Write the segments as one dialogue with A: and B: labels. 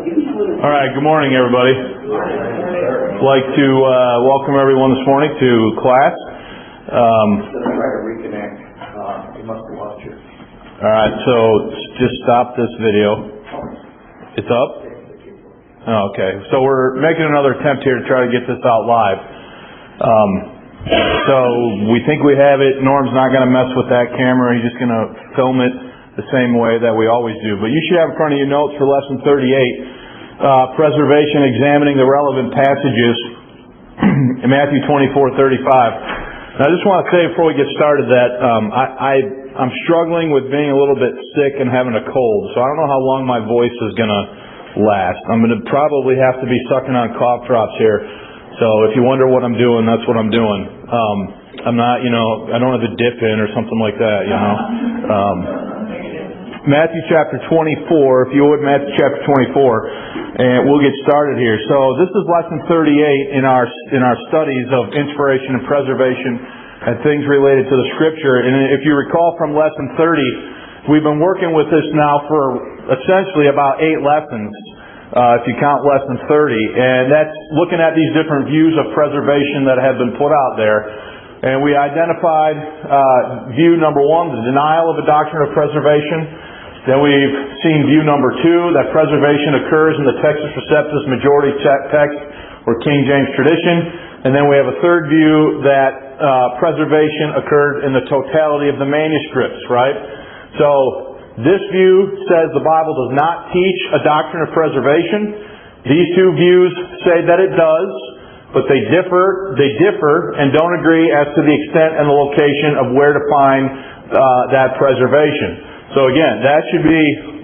A: All right, good morning, everybody. I'd like to welcome everyone this morning to class.
B: Try to reconnect. You must have lost you.
A: All right, so just stop this video. It's up? Oh, okay. So we're making another attempt here to try to get this out live. So we think we have it. Norm's not going to mess with that camera. He's just going to film it the same way that we always do. But you should have in front of you notes for lesson 38, preservation, examining the relevant passages in Matthew 24:35. And I just want to say before we get started that I'm struggling with being a little bit sick and having a cold, so I don't know how long my voice is going to last. I'm going to probably have to be sucking on cough drops here. So if you wonder what I'm doing, that's what I'm doing. I'm not, I don't have a dip in or something like that, Matthew chapter 24, if you would, Matthew chapter 24, and we'll get started here. So this is lesson 38 in our studies of inspiration and preservation and things related to the Scripture. And if you recall from lesson 30, we've been working with this now for essentially about 8 lessons, if you count lesson 30. And that's looking at these different views of preservation that have been put out there. And we identified view number 1, the denial of a doctrine of preservation. Then we've seen view number 2, that preservation occurs in the Textus Receptus majority text or King James tradition. And then we have a third view that preservation occurred in the totality of the manuscripts, right? So this view says the Bible does not teach a doctrine of preservation. These two views say that it does, but they differ and don't agree as to the extent and the location of where to find that preservation. So again, that should be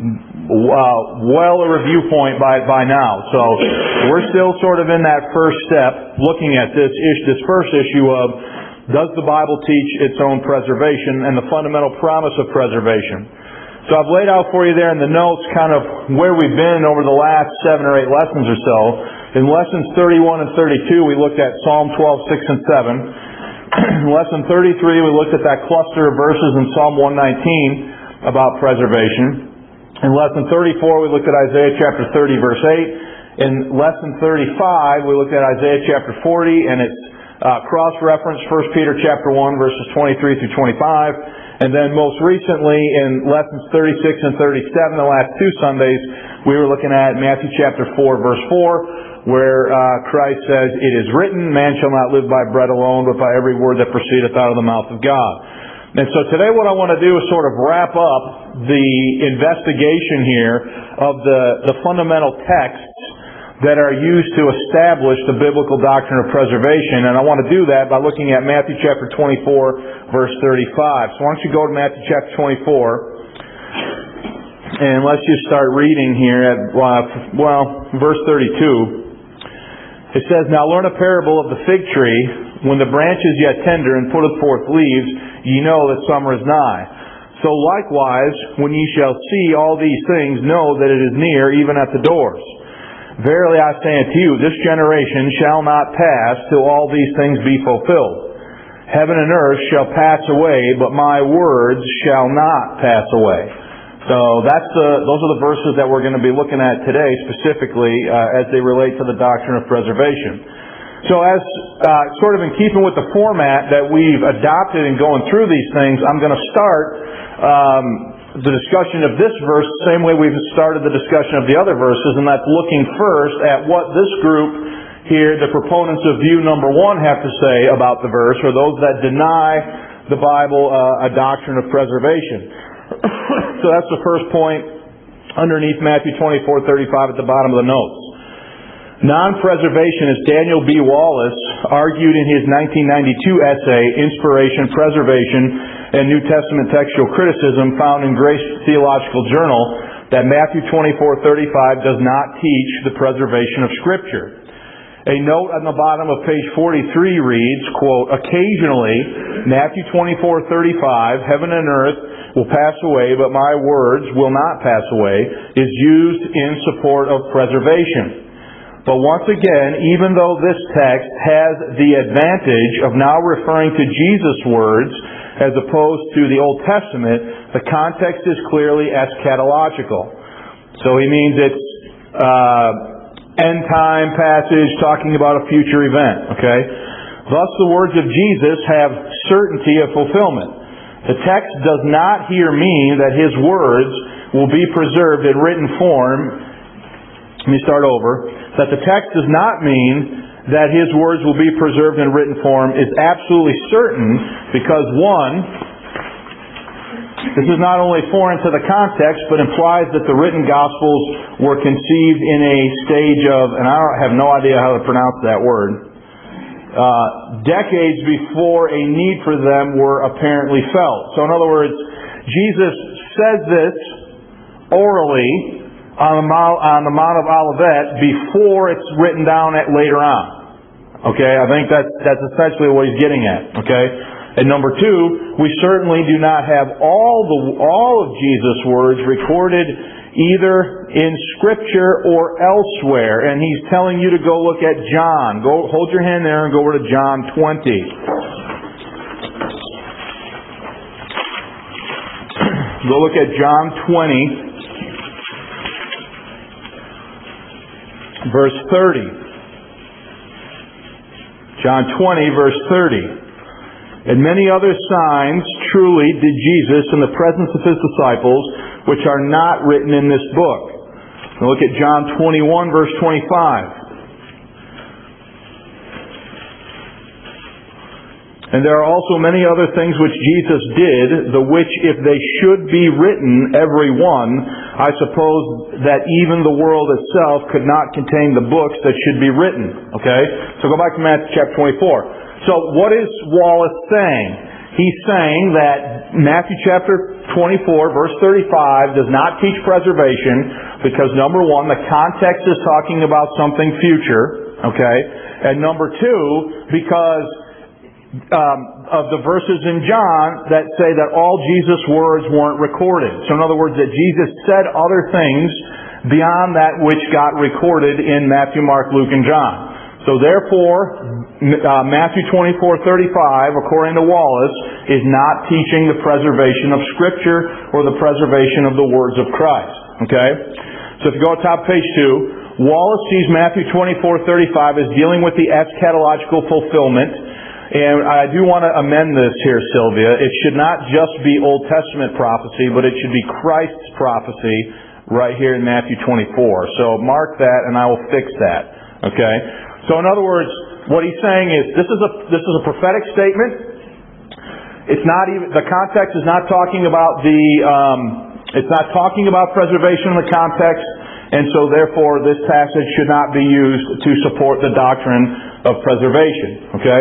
A: well a review point by now. So we're still sort of in that first step, looking at this first issue of does the Bible teach its own preservation and the fundamental promise of preservation. So I've laid out for you there in the notes kind of where we've been over the last 7 or 8 lessons or so. In lessons 31 and 32, we looked at Psalm 12, 6, and 7. In lesson 33, we looked at that cluster of verses in Psalm 119 about preservation. In lesson 34, we looked at Isaiah chapter 30, verse 8. In lesson 35, we looked at Isaiah chapter 40, and it's cross-referenced 1 Peter chapter 1, verses 23 through 25. And then most recently, in lessons 36 and 37, the last 2 Sundays, we were looking at Matthew chapter 4, verse 4, where Christ says, "It is written, man shall not live by bread alone, but by every word that proceedeth out of the mouth of God." And so today what I want to do is sort of wrap up the investigation here of the fundamental texts that are used to establish the biblical doctrine of preservation. And I want to do that by looking at Matthew chapter 24, verse 35. So why don't you go to Matthew chapter 24, and let's just start reading here at, verse 32. It says, "Now learn a parable of the fig tree. When the branch is yet tender and putteth forth leaves, ye know that summer is nigh. So likewise, when ye shall see all these things, know that it is near, even at the doors. Verily I say unto you, this generation shall not pass till all these things be fulfilled. Heaven and earth shall pass away, but my words shall not pass away." So those are the verses that we're going to be looking at today, specifically as they relate to the doctrine of preservation. So as sort of in keeping with the format that we've adopted in going through these things, I'm going to start the discussion of this verse the same way we've started the discussion of the other verses, and that's looking first at what this group here, the proponents of view number 1, have to say about the verse, or those that deny the Bible a doctrine of preservation. So that's the first point underneath Matthew 24:35 at the bottom of the notes. Non-preservation, as Daniel B. Wallace argued in his 1992 essay, Inspiration, Preservation, and New Testament Textual Criticism, found in Grace Theological Journal, that Matthew 24:35 does not teach the preservation of Scripture. A note on the bottom of page 43 reads, quote, "Occasionally, Matthew 24:35, heaven and earth will pass away, but my words will not pass away, is used in support of preservation. But once again, even though this text has the advantage of now referring to Jesus' words as opposed to the Old Testament, the context is clearly eschatological." So he means it's end time passage talking about a future event. Okay? Thus the words of Jesus have certainty of fulfillment. The text does not here mean that His words will be preserved in written form. Let me start over. That the text does not mean that His words will be preserved in written form is absolutely certain because, one, this is not only foreign to the context, but implies that the written Gospels were conceived in a stage of, and I have no idea how to pronounce that word, decades before a need for them were apparently felt. So in other words, Jesus says this orally on the Mount of Olivet before it's written down later on. Okay, I think that's essentially what He's getting at. Okay, and number two, we certainly do not have all of Jesus' words recorded either in Scripture or elsewhere. And He's telling you to go look at John. Go hold your hand there and go over to John 20. Go look at John 20, verse 30. John 20, verse 30. And many other signs truly did Jesus in the presence of His disciples, which are not written in this book. Now look at John 21, verse 25. And there are also many other things which Jesus did, the which if they should be written, every one, I suppose that even the world itself could not contain the books that should be written. Okay? So go back to Matthew chapter 24. So what is Wallace saying? He's saying that Matthew chapter 24, verse 35 does not teach preservation because, number one, the context is talking about something future. Okay? And number two, because of the verses in John that say that all Jesus' words weren't recorded. So in other words, that Jesus said other things beyond that which got recorded in Matthew, Mark, Luke, and John. So therefore, Matthew 24:35, according to Wallace, is not teaching the preservation of Scripture or the preservation of the words of Christ. Okay? So if you go to top page 2, Wallace sees Matthew 24:35 as dealing with the eschatological fulfillment. And I do want to amend this here, Sylvia. It should not just be Old Testament prophecy, but it should be Christ's prophecy right here in Matthew 24. So mark that and I will fix that. Okay? So in other words, what he's saying is this is a prophetic statement. It's not even, the context is not talking about it's not talking about preservation in the context, and so therefore this passage should not be used to support the doctrine of preservation. Okay?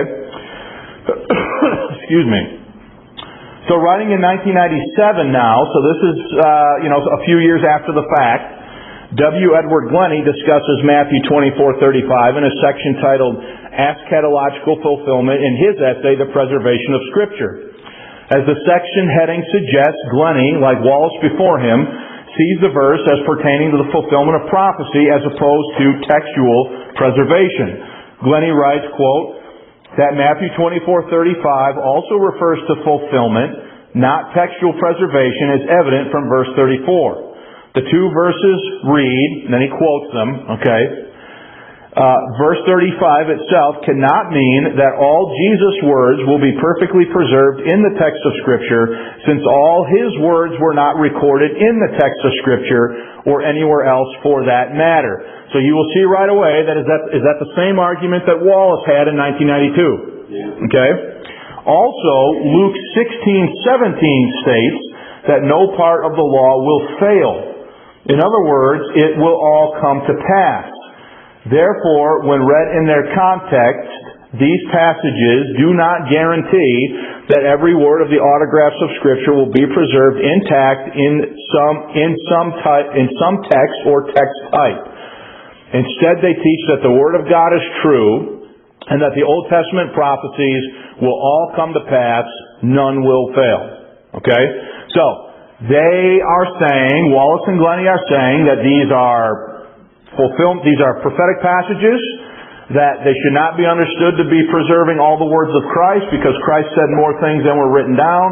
A: Excuse me. So writing in 1997 now, so this is a few years after the fact, W. Edward Glennie discusses Matthew 24:35 in a section titled Eschatological Fulfillment in his essay, The Preservation of Scripture. As the section heading suggests, Glennie, like Wallace before him, sees the verse as pertaining to the fulfillment of prophecy as opposed to textual preservation. Glennie writes, quote, that Matthew 24:35 also refers to fulfillment, not textual preservation, is evident from verse 34. The two verses read, and then he quotes them, okay. Verse 35 itself cannot mean that all Jesus' words will be perfectly preserved in the text of Scripture, since all His words were not recorded in the text of Scripture or anywhere else for that matter. So you will see right away that is that the same argument that Wallace had in 1992. Yeah. Okay? Also, Luke 16:17 states that no part of the law will fail. In other words, it will all come to pass. Therefore, when read in their context, these passages do not guarantee that every word of the autographs of Scripture will be preserved intact in some text or text type. Instead, they teach that the Word of God is true and that the Old Testament prophecies will all come to pass, none will fail. Okay? So, they are saying, Wallace and Glennie are saying that these are prophetic passages, that they should not be understood to be preserving all the words of Christ because Christ said more things than were written down,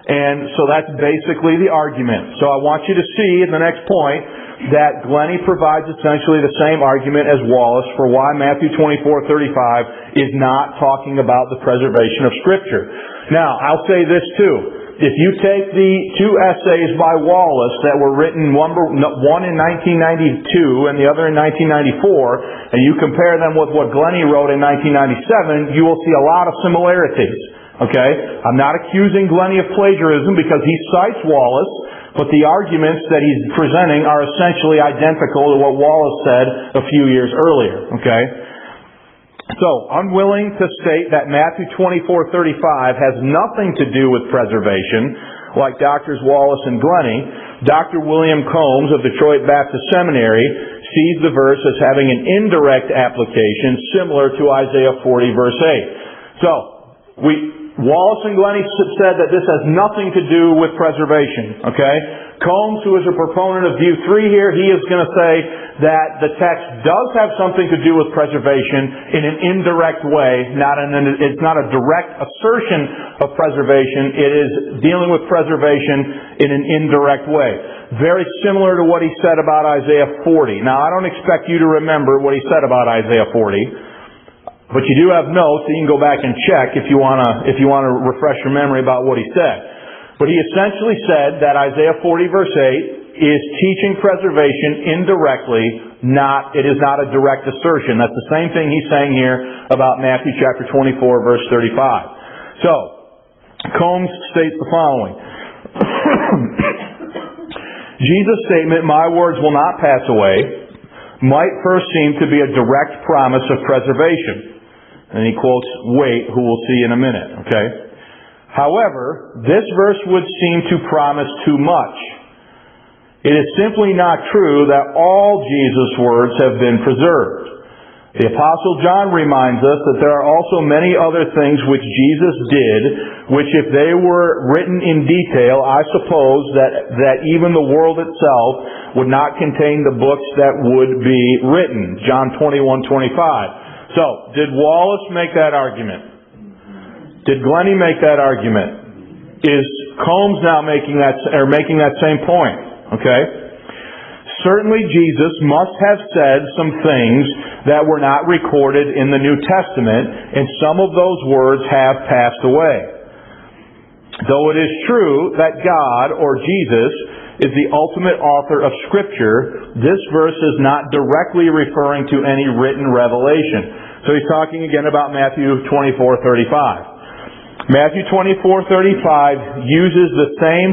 A: And so that's basically the argument. So I want you to see in the next point that Glenny provides essentially the same argument as Wallace for why Matthew 24:35 is not talking about the preservation of Scripture. Now, I'll say this too. If you take the two essays by Wallace that were written, one in 1992 and the other in 1994, and you compare them with what Glenny wrote in 1997, you will see a lot of similarities. Okay? I'm not accusing Glenny of plagiarism because he cites Wallace, but the arguments that he's presenting are essentially identical to what Wallace said a few years earlier. Okay? So, unwilling to state that Matthew 24:35 has nothing to do with preservation, like Drs. Wallace and Glenny, Dr. William Combs of Detroit Baptist Seminary sees the verse as having an indirect application similar to Isaiah 40 verse 8. So, Wallace and Glenny said that this has nothing to do with preservation. Okay? Combs, who is a proponent of view 3 here, he is going to say that the text does have something to do with preservation in an indirect way. It's not a direct assertion of preservation. It is dealing with preservation in an indirect way. Very similar to what he said about Isaiah 40. Now, I don't expect you to remember what he said about Isaiah 40. But you do have notes that you can go back and check if you want to refresh your memory about what he said. But he essentially said that Isaiah 40 verse 8 is teaching preservation indirectly, it is not a direct assertion. That's the same thing he's saying here about Matthew chapter 24 verse 35. So, Combs states the following. Jesus' statement, "My words will not pass away," might first seem to be a direct promise of preservation. And he quotes Waite, who we'll see in a minute. Okay? However, this verse would seem to promise too much. It is simply not true that all Jesus' words have been preserved. The Apostle John reminds us that there are also many other things which Jesus did, which if they were written in detail, I suppose that even the world itself would not contain the books that would be written. John 21:25. So, did Wallace make that argument? Did Glenny make that argument? Is Combs now making that same point? Okay? Certainly Jesus must have said some things that were not recorded in the New Testament, and some of those words have passed away. Though it is true that God, or Jesus, is the ultimate author of Scripture, this verse is not directly referring to any written revelation. So he's talking again about Matthew 24:35. Matthew 24:35 uses the same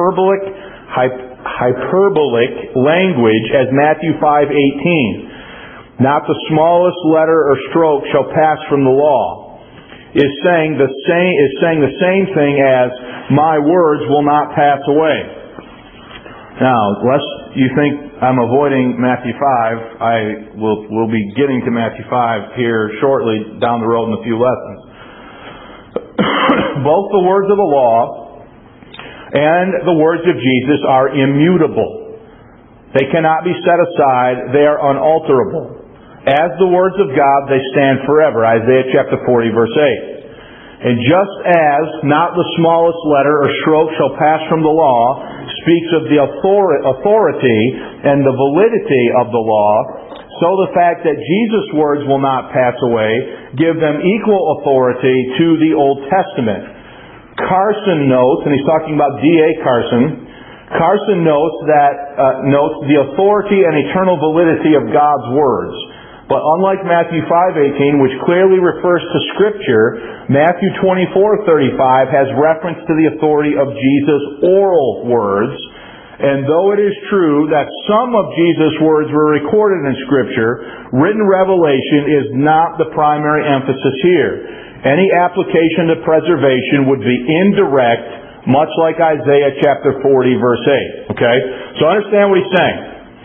A: hyperbolic language as Matthew 5:18. Not the smallest letter or stroke shall pass from the law. Is saying the same thing as my words will not pass away. Now, lest you think I'm avoiding Matthew 5, we'll be getting to Matthew 5 here shortly down the road in a few lessons. Both the words of the law and the words of Jesus are immutable. They cannot be set aside. They are unalterable. As the words of God, they stand forever. Isaiah chapter 40 verse 8. And just as not the smallest letter or stroke shall pass from the law speaks of the authority and the validity of the law, so the fact that Jesus' words will not pass away give them equal authority to the Old Testament. Carson notes, and he's talking about D.A. Carson notes the authority and eternal validity of God's words. But unlike Matthew 5:18, which clearly refers to Scripture, Matthew 24:35 has reference to the authority of Jesus' oral words. And though it is true that some of Jesus' words were recorded in Scripture, written revelation is not the primary emphasis here. Any application to preservation would be indirect, much like Isaiah chapter 40 verse 8. Okay? So understand what he's saying.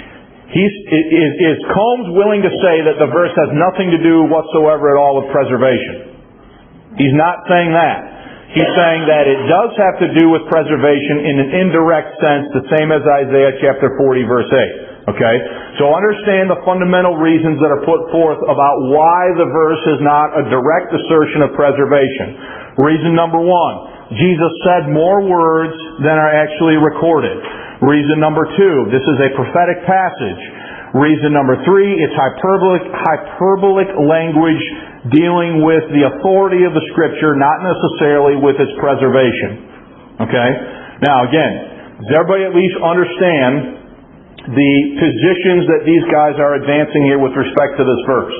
A: Is Combs willing to say that the verse has nothing to do whatsoever at all with preservation? He's not saying that. He's saying that it does have to do with preservation in an indirect sense, the same as Isaiah chapter 40 verse 8. Okay? So understand the fundamental reasons that are put forth about why the verse is not a direct assertion of preservation. Reason number one, Jesus said more words than are actually recorded. Reason number 2, this is a prophetic passage. Reason number 3, it's hyperbolic language dealing with the authority of the Scripture, not necessarily with its preservation. Okay? Now again, does everybody at least understand the positions that these guys are advancing here with respect to this verse?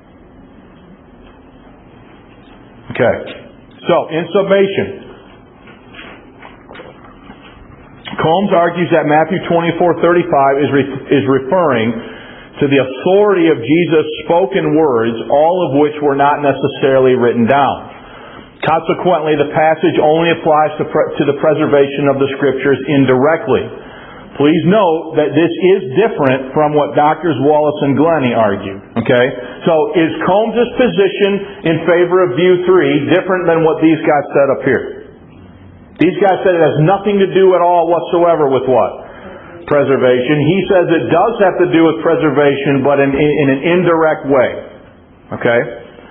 A: Okay. So, in summation, Combs argues that Matthew 24:35 is referring to the authority of Jesus' spoken words, all of which were not necessarily written down. Consequently, the passage only applies to the preservation of the Scriptures indirectly. Please note that this is different from what Drs. Wallace and Glennie argued. Okay? So, is Combs' position in favor of view 3 different than what these guys said up here? These guys said it has nothing to do at all whatsoever with what? Preservation. He says it does have to do with preservation, but in an indirect way. Okay?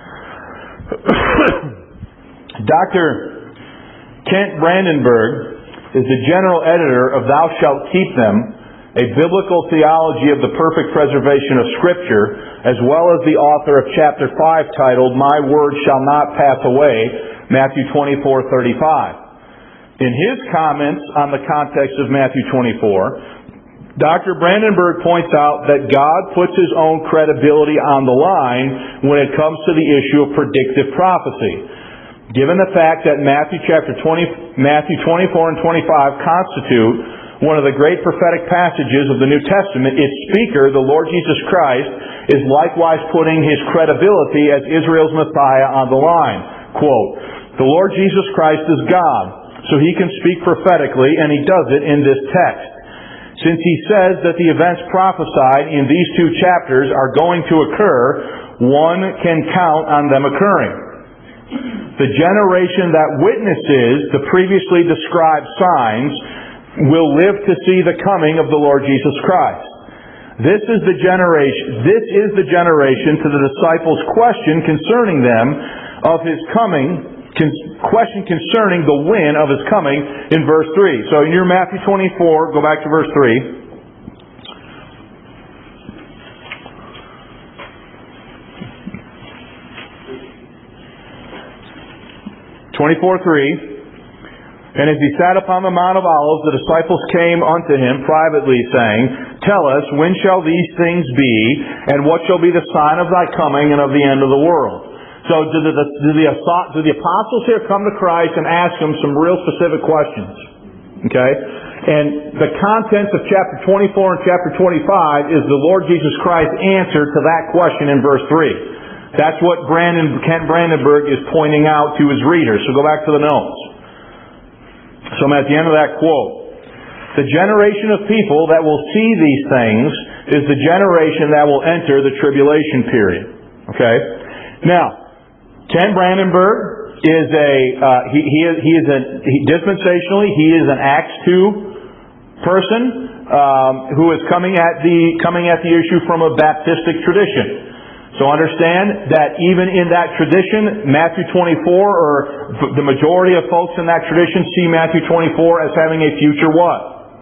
A: Dr. Kent Brandenburg is the general editor of Thou Shalt Keep Them, a biblical theology of the perfect preservation of Scripture, as well as the author of chapter 5 titled, My Word Shall Not Pass Away, Matthew 24:35. In his comments on the context of Matthew 24, Dr. Brandenburg points out that God puts His own credibility on the line when it comes to the issue of predictive prophecy. Given the fact that Matthew 24 and 25 constitute one of the great prophetic passages of the New Testament, its speaker, the Lord Jesus Christ, is likewise putting His credibility as Israel's Messiah on the line. Quote, "The Lord Jesus Christ is God, so He can speak prophetically, and He does it in this text. Since He says that the events prophesied in these 2 chapters are going to occur, one can count on them occurring. The generation that witnesses the previously described signs will live to see the coming of the Lord Jesus Christ. This is the generation to the disciples' question concerning them of His coming, question concerning the when of His coming in verse 3. So in your Matthew 24, go back to verse 3. 24:3. And as He sat upon the Mount of Olives, the disciples came unto Him privately, saying, Tell us, when shall these things be, and what shall be the sign of Thy coming and of the end of the world? So do the apostles here come to Christ and ask Him some real specific questions? Okay? And the contents of chapter 24 and chapter 25 is the Lord Jesus Christ's answer to that question in verse 3. That's what Kent Brandenburg is pointing out to his readers. So go back to the notes. So I'm at the end of that quote. The generation of people that will see these things is the generation that will enter the tribulation period. Okay? Now, Kent Brandenburg is dispensationally, he is an Acts 2 person who is coming at the issue from a Baptistic tradition. So understand that even in that tradition, Matthew 24, or the majority of folks in that tradition see Matthew 24 as having a future what?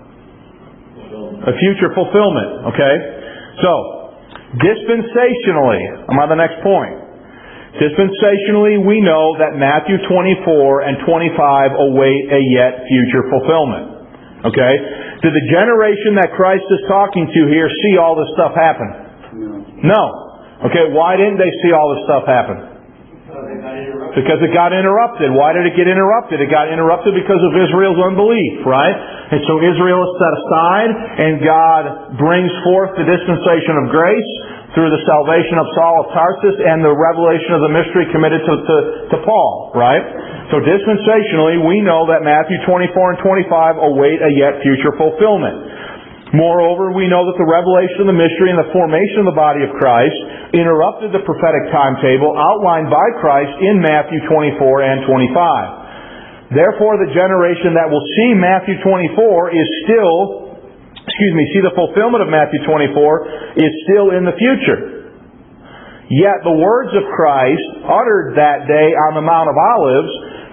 A: A future fulfillment. Okay? So, dispensationally, I'm on the next point. Dispensationally, we know that Matthew 24 and 25 await a yet future fulfillment. Okay? Did the generation that Christ is talking to here see all this stuff happen? No. Okay, why didn't they see all this stuff happen? Because it got interrupted. Why did it get interrupted? It got interrupted because of Israel's unbelief, right? And so Israel is set aside, and God brings forth the dispensation of grace through the salvation of Saul of Tarsus and the revelation of the mystery committed to Paul, right? So dispensationally, we know that Matthew 24 and 25 await a yet future fulfillment. Moreover, we know that the revelation of the mystery and the formation of the body of Christ interrupted the prophetic timetable outlined by Christ in Matthew 24 and 25. Therefore, the generation that will see Matthew 24 is still, see the fulfillment of Matthew 24 is still in the future. Yet the words of Christ uttered that day on the Mount of Olives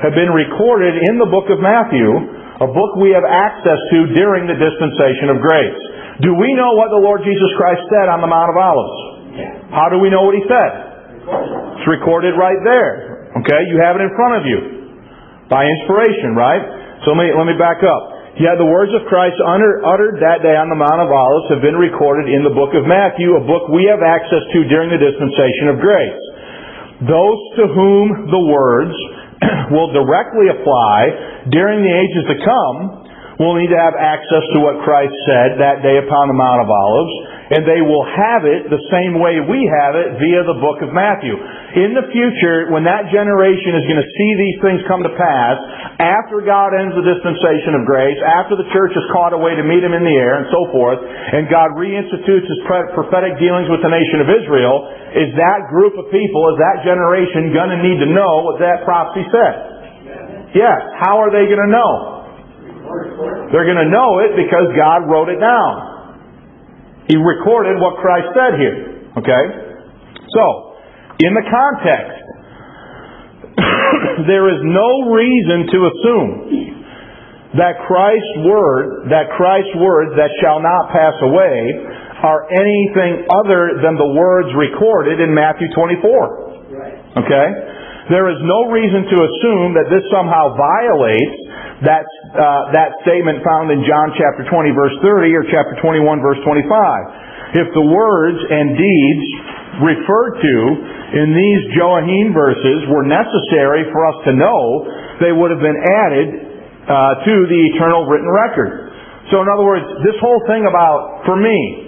A: have been recorded in the book of Matthew, a book we have access to during the dispensation of grace. Do we know what the Lord Jesus Christ said on the Mount of Olives? How do we know what He said? It's recorded right there. Okay, you have it in front of you. By inspiration, right? So let me back up. Yeah, the words of Christ uttered that day on the Mount of Olives have been recorded in the book of Matthew, a book we have access to during the dispensation of grace. Those to whom the words will directly apply during the ages to come will need to have access to what Christ said that day upon the Mount of Olives, and they will have it the same way we have it via the book of Matthew. In the future, when that generation is going to see these things come to pass, after God ends the dispensation of grace, after the church is caught away to meet Him in the air and so forth, and God reinstitutes His prophetic dealings with the nation of Israel, is that group of people, is that generation going to need to know what that prophecy said? Yes. How are they going to know? They're going to know it because God wrote it down. He recorded what Christ said here. Okay? So, in the context, there is no reason to assume that Christ's words that shall not pass away are anything other than the words recorded in Matthew 24. Okay? There is no reason to assume that this somehow violates that statement found in John chapter 20 verse 30 or chapter 21 verse 25. If the words and deeds referred to in these Joachim verses were necessary for us to know, they would have been added to the eternal written record. So in other words, this whole thing about, for me,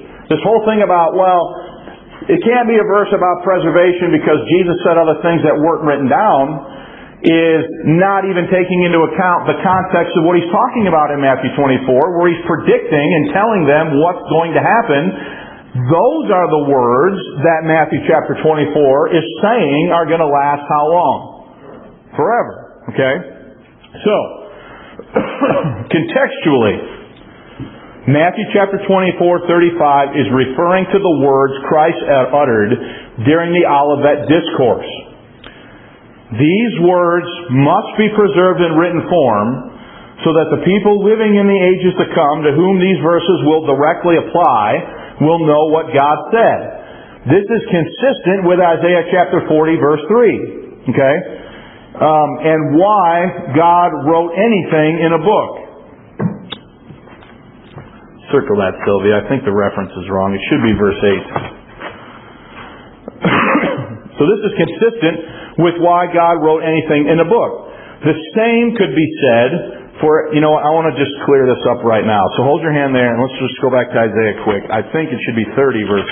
A: it can't be a verse about preservation because Jesus said other things that weren't written down, is not even taking into account the context of what He's talking about in Matthew 24, where He's predicting and telling them what's going to happen. Those are the words that Matthew chapter 24 is saying are going to last how long? Forever. Okay? So, contextually, Matthew chapter 24:35 is referring to the words Christ uttered during the Olivet Discourse. These words must be preserved in written form so that the people living in the ages to come to whom these verses will directly apply will know what God said. This is consistent with Isaiah chapter 40 verse 3. Okay? And why God wrote anything in a book. Circle that, Sylvia. I think the reference is wrong. It should be verse 8. So this is consistent with why God wrote anything in a book. The same could be said for, I want to just clear this up right now. So hold your hand there and let's just go back to Isaiah quick. I think it should be 30 verse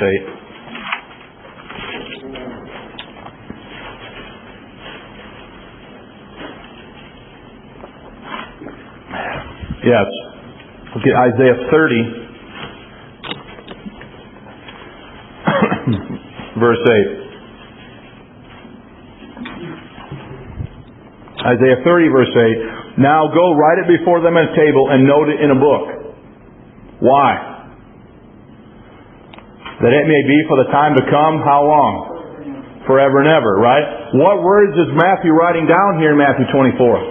A: 8. Yes. Look at Isaiah 30 verse 8. Isaiah 30 verse 8. Now go, write it before them on a table and note it in a book. Why? That it may be for the time to come, how long? Forever and ever, right? What words is Matthew writing down here in Matthew 24?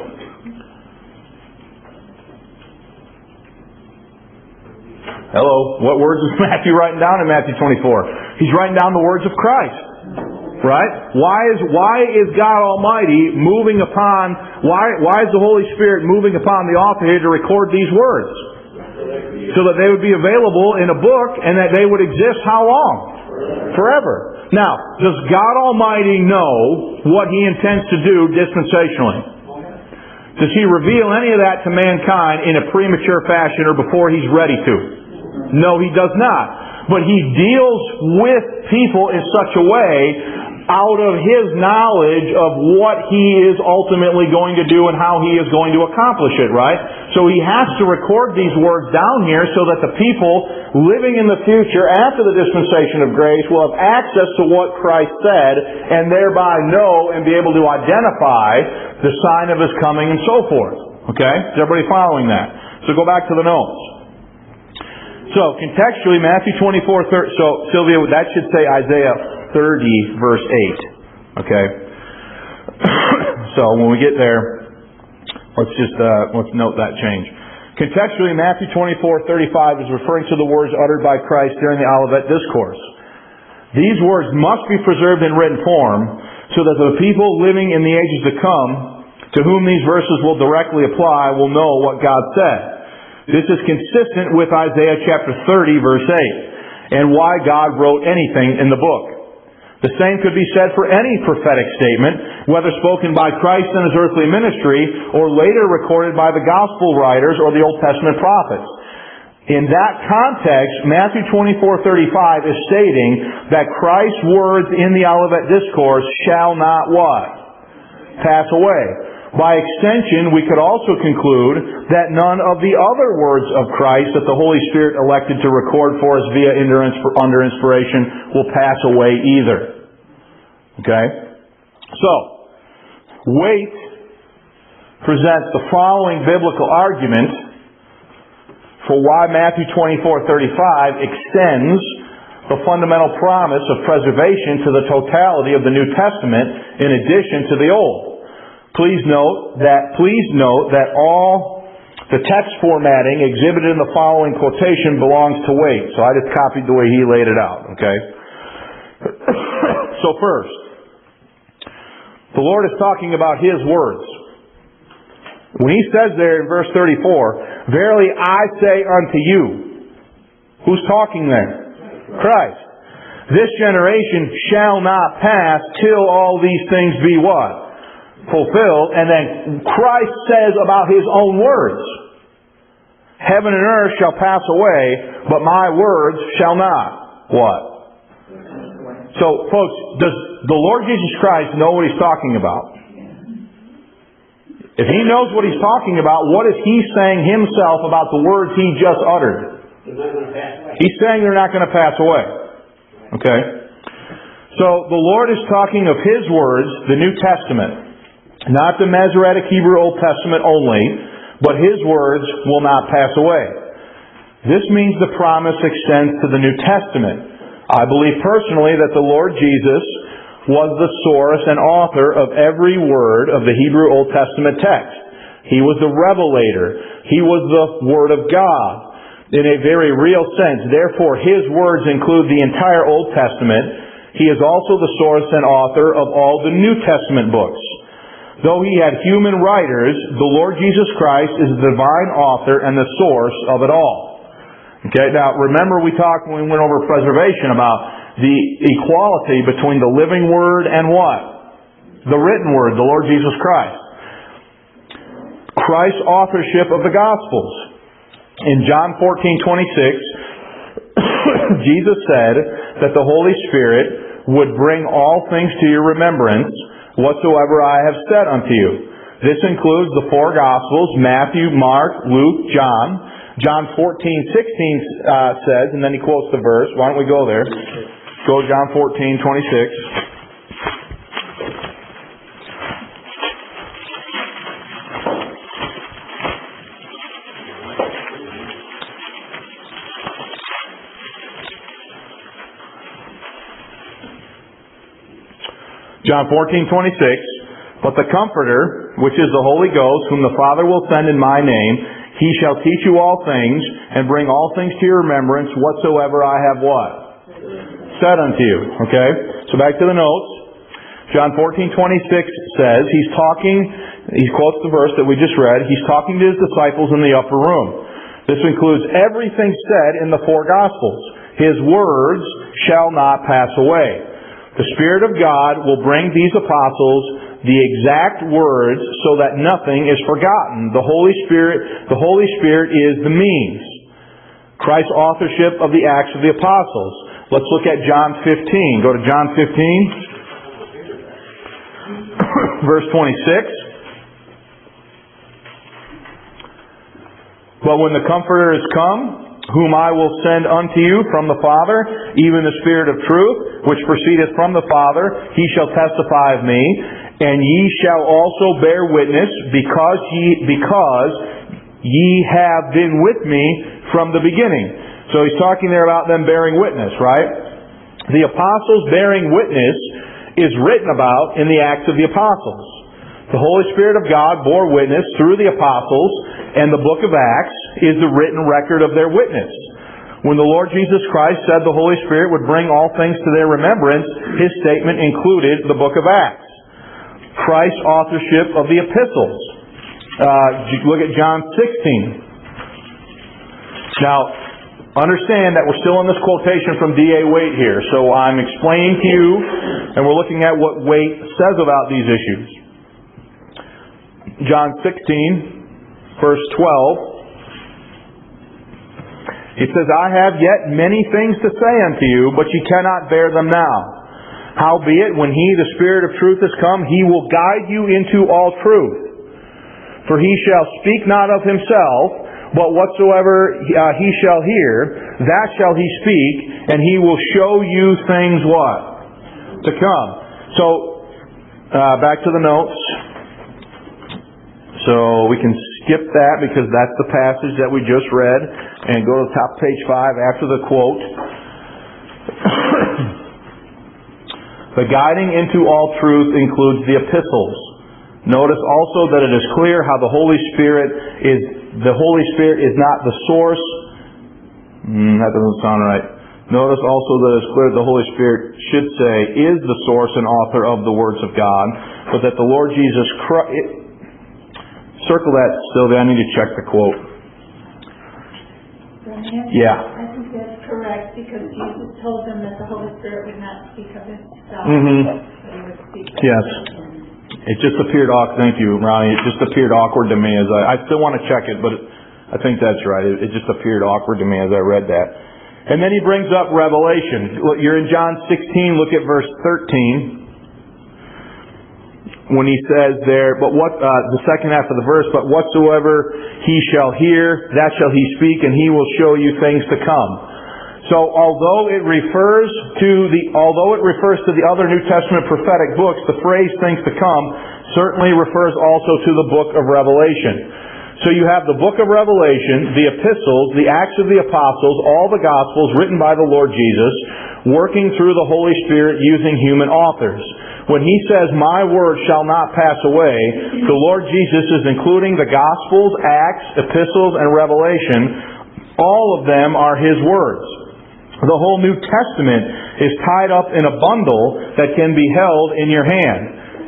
A: Hello? What words is Matthew writing down in Matthew 24? He's writing down the words of Christ. Right? Why is God Almighty moving upon, why is the Holy Spirit moving upon the author here to record these words? So that they would be available in a book and that they would exist how long? Forever. Now, does God Almighty know what He intends to do dispensationally? Does He reveal any of that to mankind in a premature fashion or before He's ready to? No, He does not. But He deals with people in such a way out of His knowledge of what He is ultimately going to do and how He is going to accomplish it, right? So He has to record these words down here so that the people living in the future after the dispensation of grace will have access to what Christ said and thereby know and be able to identify the sign of His coming and so forth. Okay? Is everybody following that? So go back to the notes. So, contextually, Matthew 24, so Sylvia, that should say Isaiah 30, verse 8. Okay? So, when we get there, Let's note that change. Contextually, Matthew 24:35 is referring to the words uttered by Christ during the Olivet Discourse. These words must be preserved in written form so that the people living in the ages to come, to whom these verses will directly apply, will know what God said. This is consistent with Isaiah chapter 30, verse 8, and why God wrote anything in the book. The same could be said for any prophetic statement, whether spoken by Christ in His earthly ministry or later recorded by the Gospel writers or the Old Testament prophets. In that context, Matthew 24:35 is stating that Christ's words in the Olivet Discourse shall not what? Pass away. By extension, we could also conclude that none of the other words of Christ that the Holy Spirit elected to record for us via under inspiration will pass away either. Okay? So, Waite presents the following biblical argument for why Matthew 24:35 extends the fundamental promise of preservation to the totality of the New Testament in addition to the Old. Please note that all the text formatting exhibited in the following quotation belongs to Waite. So I just copied the way he laid it out, okay? So first, the Lord is talking about His words. When He says there in verse 34, "Verily I say unto you," who's talking there? Christ. "This generation shall not pass till all these things be" what? Fulfilled. And then Christ says about His own words, "Heaven and earth shall pass away, but my words shall not" what? So, folks, does the Lord Jesus Christ know what He's talking about? If He knows what He's talking about, what is He saying Himself about the words He just uttered? He's saying they're not going to pass away. Okay? So, the Lord is talking of His words, the New Testament. Not the Masoretic Hebrew Old Testament only, but His words will not pass away. This means the promise extends to the New Testament. I believe personally that the Lord Jesus was the source and author of every word of the Hebrew Old Testament text. He was the revelator. He was the Word of God in a very real sense. Therefore, His words include the entire Old Testament. He is also the source and author of all the New Testament books. Though He had human writers, the Lord Jesus Christ is the divine author and the source of it all. Okay, now remember we talked when we went over preservation about the equality between the living Word and what? The written Word, the Lord Jesus Christ. Christ's authorship of the Gospels. In John 14:26, Jesus said that the Holy Spirit would bring all things to your remembrance, whatsoever I have said unto you. This includes the four Gospels, Matthew, Mark, Luke, John. John 14:16 says, and then he quotes the verse. Why don't we go there? Go to John 14:26. John 14:26. But the Comforter, which is the Holy Ghost, whom the Father will send in my name, He shall teach you all things, and bring all things to your remembrance, whatsoever I have what? Said unto you. Okay? So back to the notes. John 14:26 says, he quotes the verse that we just read, He's talking to His disciples in the upper room. This includes everything said in the four Gospels. His words shall not pass away. The Spirit of God will bring these apostles the exact words so that nothing is forgotten. The Holy Spirit is the means. Christ's authorship of the Acts of the Apostles. Let's look at John 15. Go to John 15. Verse 26. But when the Comforter is come, whom I will send unto you from the Father, even the Spirit of truth, which proceedeth from the Father, He shall testify of me. And ye shall also bear witness, because ye have been with me from the beginning. So He's talking there about them bearing witness, right? The apostles bearing witness is written about in the Acts of the Apostles. The Holy Spirit of God bore witness through the apostles, and the book of Acts is the written record of their witness. When the Lord Jesus Christ said the Holy Spirit would bring all things to their remembrance, His statement included the book of Acts. Christ's authorship of the epistles. Look at John 16. Now, understand that we're still in this quotation from D.A. Waite here. So I'm explaining to you, and we're looking at what Waite says about these issues. John 16, verse 12. It says, I have yet many things to say unto you, but ye cannot bear them now. Howbeit, when He, the Spirit of truth, is come, He will guide you into all truth. For He shall speak not of Himself, but whatsoever He shall hear, that shall He speak, and He will show you things what? To come. So, back to the notes. So we can skip that because that's the passage that we just read, and go to the top of page 5 after the quote. The guiding into all truth includes the epistles. Notice also that it is clear how the Holy Spirit is not the source. That doesn't sound right. Notice also that it is clear the Holy Spirit should say is the source and author of the words of God, but that the Lord Jesus Christ... Circle that, Sylvia. I need to check the quote.
C: Brian,
A: Yeah.
C: I think that's correct because Jesus told them that the Holy Spirit would not speak of Himself.
A: Mm-hmm.
C: But He would speak of
A: Yes.
C: Him.
A: It just appeared awkward. Thank you, Ronnie. It just appeared awkward to me as I still want to check it, but I think that's right. It just appeared awkward to me as I read that. And then he brings up Revelation. You're in John 16. Look at verse 13. When he says there, but what the second half of the verse, but whatsoever he shall hear, that shall he speak, and he will show you things to come. So although it refers to the other New Testament prophetic books, the phrase things to come certainly refers also to the book of Revelation. So you have the book of Revelation, the epistles, the Acts of the Apostles, all the Gospels written by the Lord Jesus, working through the Holy Spirit using human authors. When He says, my word shall not pass away, the Lord Jesus is including the Gospels, Acts, epistles, and Revelation. All of them are His words. The whole New Testament is tied up in a bundle that can be held in your hand.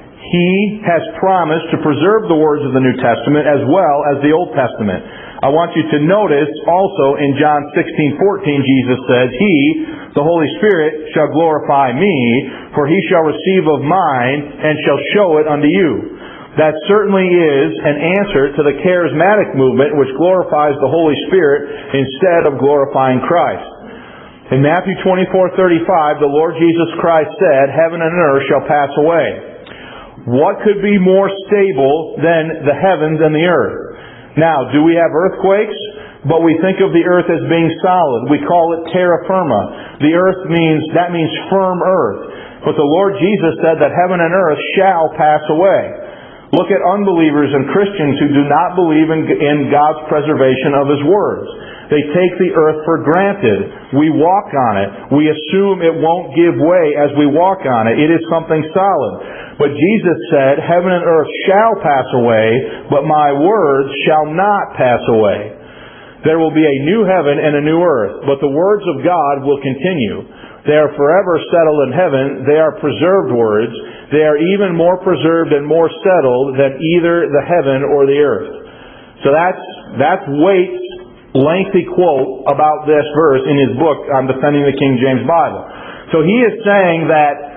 A: He has promised to preserve the words of the New Testament as well as the Old Testament. I want you to notice also in John 16:14, Jesus says, He, the Holy Spirit, shall glorify me, for He shall receive of mine and shall show it unto you. That certainly is an answer to the charismatic movement which glorifies the Holy Spirit instead of glorifying Christ. In Matthew 24:35, the Lord Jesus Christ said, heaven and earth shall pass away. What could be more stable than the heavens and the earth? Now, do we have earthquakes? But we think of the earth as being solid. We call it terra firma. The earth means firm earth. But the Lord Jesus said that heaven and earth shall pass away. Look at unbelievers and Christians who do not believe in God's preservation of His words. They take the earth for granted. We walk on it. We assume it won't give way as we walk on it. It is something solid. But Jesus said, heaven and earth shall pass away, but my words shall not pass away. There will be a new heaven and a new earth, but the words of God will continue. They are forever settled in heaven. They are preserved words. They are even more preserved and more settled than either the heaven or the earth. So that's Waite's lengthy quote about this verse in his book on Defending the King James Bible. So he is saying that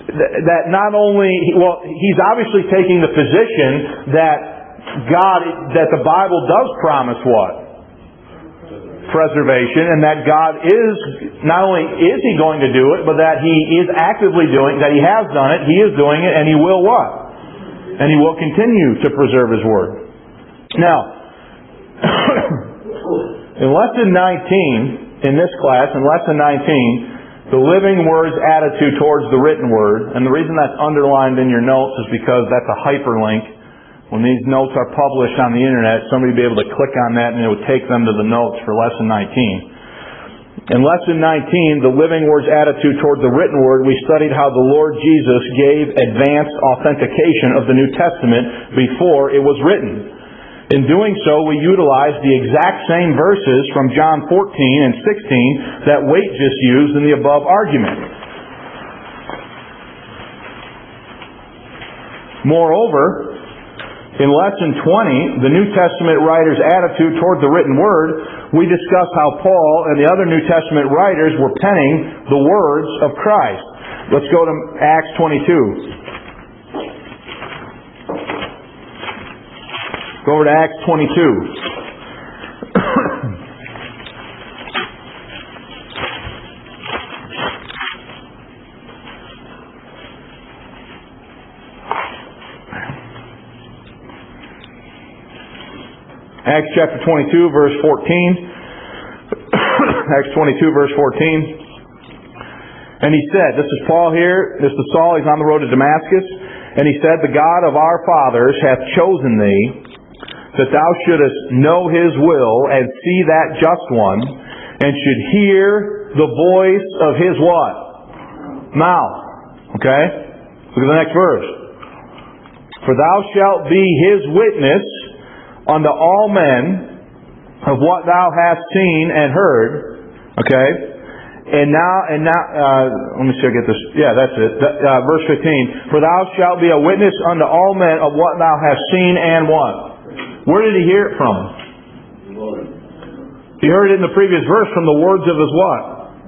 A: not only, he's obviously taking the position that the Bible does promise what? Preservation, and that God is, not only is He going to do it, but that He is actively doing, that He has done it, He is doing it, and He will what? And He will continue to preserve His Word. Now, in Lesson 19, in this class, in Lesson 19, the living word's attitude towards the written word, and the reason that's underlined in your notes is because that's a hyperlink. When these notes are published on the internet, somebody will be able to click on that and it would take them to the notes for Lesson In Lesson 19, the Living Word's attitude toward the written Word, we studied how the Lord Jesus gave advanced authentication of the New Testament before it was written. In doing so, we utilized the exact same verses from John 14 and 16 that Waite just used in the above argument. Moreover, in Lesson 20, the New Testament writer's attitude toward the written Word, we discussed how Paul and the other New Testament writers were penning the words of Christ. Let's go to Acts 22. Go over to Acts 22. Acts chapter 22, verse 14. Acts 22, verse 14. And he said, this is Paul here, this is Saul, he's on the road to Damascus. And he said, the God of our fathers hath chosen thee, that thou shouldest know His will, and see that just one, and should hear the voice of His what? Mouth. Okay? Look at the next verse. For thou shalt be His witness unto all men of what thou hast seen and heard. Okay? And now, let me see if I get this. Yeah, that's it. Verse 15. For thou shalt be a witness unto all men of what thou hast seen and what? Where did he hear it from? He heard it in the previous verse from the words of his what?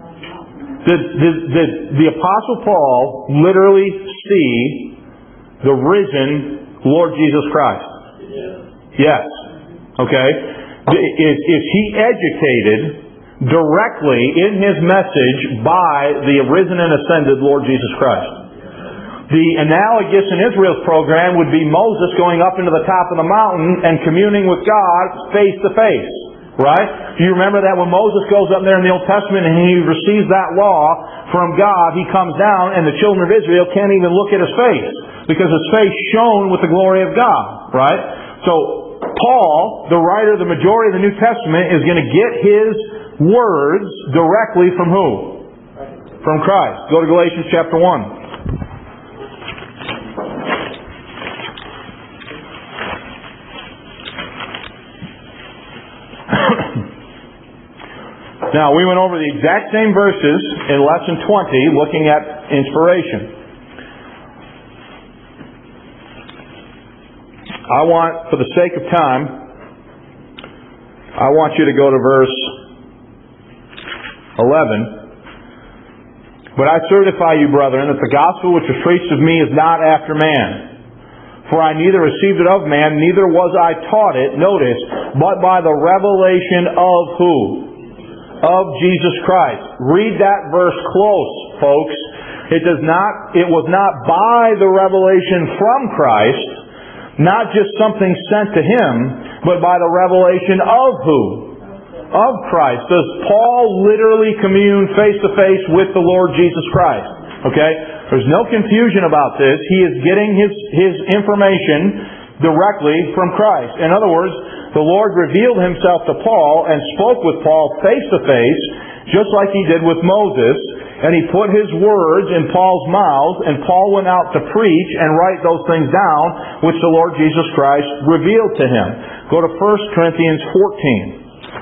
A: Did the Apostle Paul literally see the risen Lord Jesus Christ? Yes. Okay. Is he educated directly in his message by the risen and ascended Lord Jesus Christ? The analogous in Israel's program would be Moses going up into the top of the mountain and communing with God face to face. Right? Do you remember that when Moses goes up there in the Old Testament and he receives that law from God, he comes down and the children of Israel can't even look at his face because his face shone with the glory of God. Right? So Paul, the writer of the majority of the New Testament, is going to get his words directly from who? From Christ. Go to Galatians chapter 1. Now, we went over the exact same verses in Lesson 20, looking at inspiration. I want, for the sake of time, I want you to go to verse 11. But I certify you, brethren, that the gospel which was preached of me is not after man. For I neither received it of man, neither was I taught it, notice, but by the revelation of who? Of Jesus Christ. Read that verse close, folks. It was not by the revelation from Christ, not just something sent to Him, but by the revelation of who? Of Christ. Does Paul literally commune face to face with the Lord Jesus Christ? Okay? There's no confusion about this. He is getting his information directly from Christ. In other words, the Lord revealed Himself to Paul and spoke with Paul face to face, just like He did with Moses. And He put His words in Paul's mouth, and Paul went out to preach and write those things down, which the Lord Jesus Christ revealed to him. Go to 1 Corinthians 14.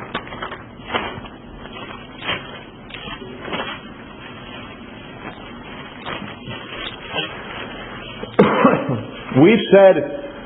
A: We've said,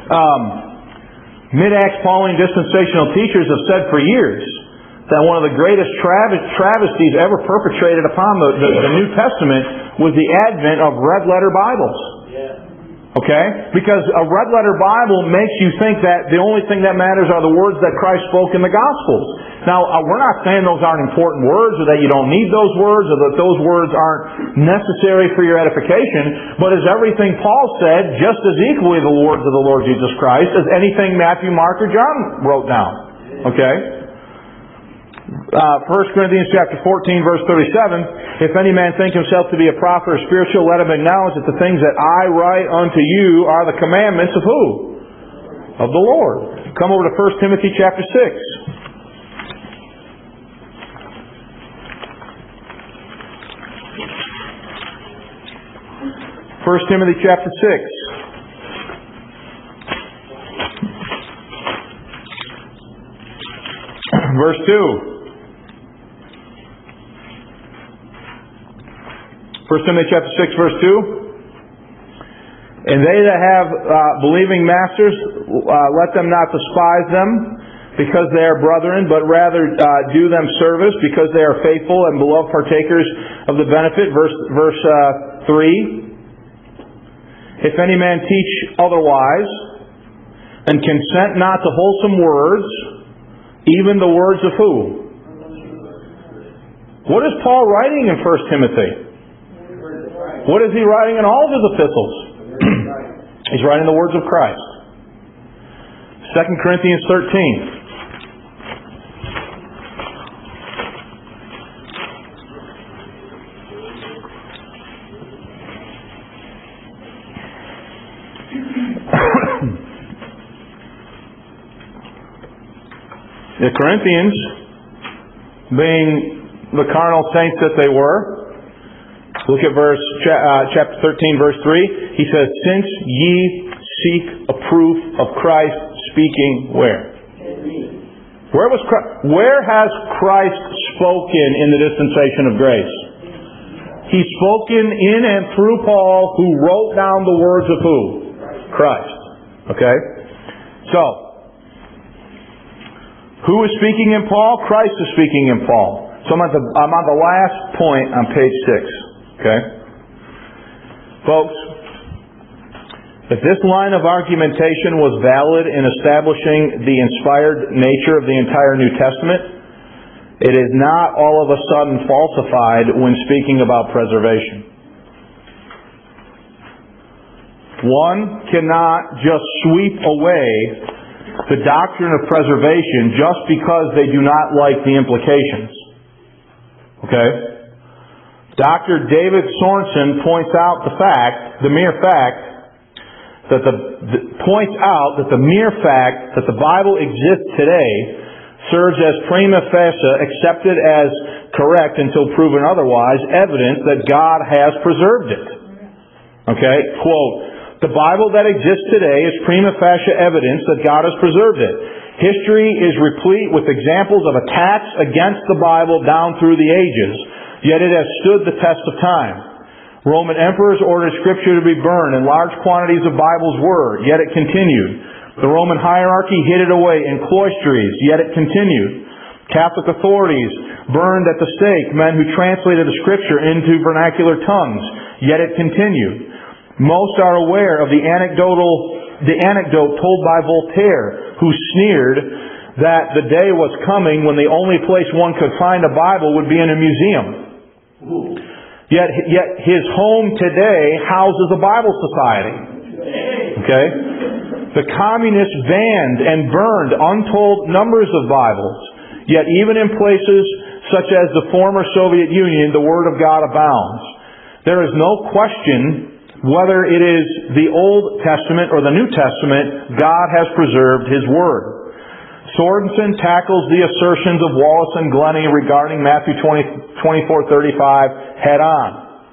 A: Mid-Acts Pauline dispensational teachers have said for years that one of the greatest travesties ever perpetrated upon the New Testament was the advent of red-letter Bibles. Okay? Because a red-letter Bible makes you think that the only thing that matters are the words that Christ spoke in the Gospels. Now, we're not saying those aren't important words, or that you don't need those words, or that those words aren't necessary for your edification, but is everything Paul said just as equally the words of the Lord Jesus Christ as anything Matthew, Mark, or John wrote down? Okay? 1 Corinthians chapter 14, verse 37, if any man think himself to be a prophet or spiritual, let him acknowledge that the things that I write unto you are the commandments of who? Of the Lord. Come over to 1 Timothy chapter 6. 1 Timothy chapter 6. Verse 2. 1 Timothy chapter 6, verse 2. And they that have believing masters, let them not despise them, because they are brethren, but rather do them service, because they are faithful and beloved partakers of the benefit. Verse 3. If any man teach otherwise, and consent not to wholesome words, even the words of who? What is Paul writing in 1 Timothy? What is he writing in all of his epistles? He's writing the words of Christ. 2 Corinthians 13. The Corinthians, being the carnal saints that they were, look at chapter 13, verse 3. He says, since ye seek a proof of Christ speaking where? Where has Christ spoken in the dispensation of grace? He's spoken in and through Paul, who wrote down the words of who? Christ. Okay? So, who is speaking in Paul? Christ is speaking in Paul. So I'm on the last point on page 6. Okay? Folks, if this line of argumentation was valid in establishing the inspired nature of the entire New Testament, it is not all of a sudden falsified when speaking about preservation. One cannot just sweep away the doctrine of preservation just because they do not like the implications. Okay? Dr. David Sorensen points out the mere fact that the Bible exists today serves as prima facie accepted as correct until proven otherwise, evidence that God has preserved it. Okay? Quote, the Bible that exists today is prima facie evidence that God has preserved it. History is replete with examples of attacks against the Bible down through the ages, yet it has stood the test of time. Roman emperors ordered Scripture to be burned and large quantities of Bible's were, yet it continued. The Roman hierarchy hid it away in cloistries, yet it continued. Catholic authorities burned at the stake men who translated the Scripture into vernacular tongues, yet it continued. Most are aware of the anecdote told by Voltaire, who sneered that the day was coming when the only place one could find a Bible would be in a museum. Yet his home today houses a Bible society. Okay? The communists banned and burned untold numbers of Bibles. Yet even in places such as the former Soviet Union, the Word of God abounds. There is no question whether it is the Old Testament or the New Testament, God has preserved His Word. Sorensen tackles the assertions of Wallace and Glennie regarding Matthew 24:35 head on.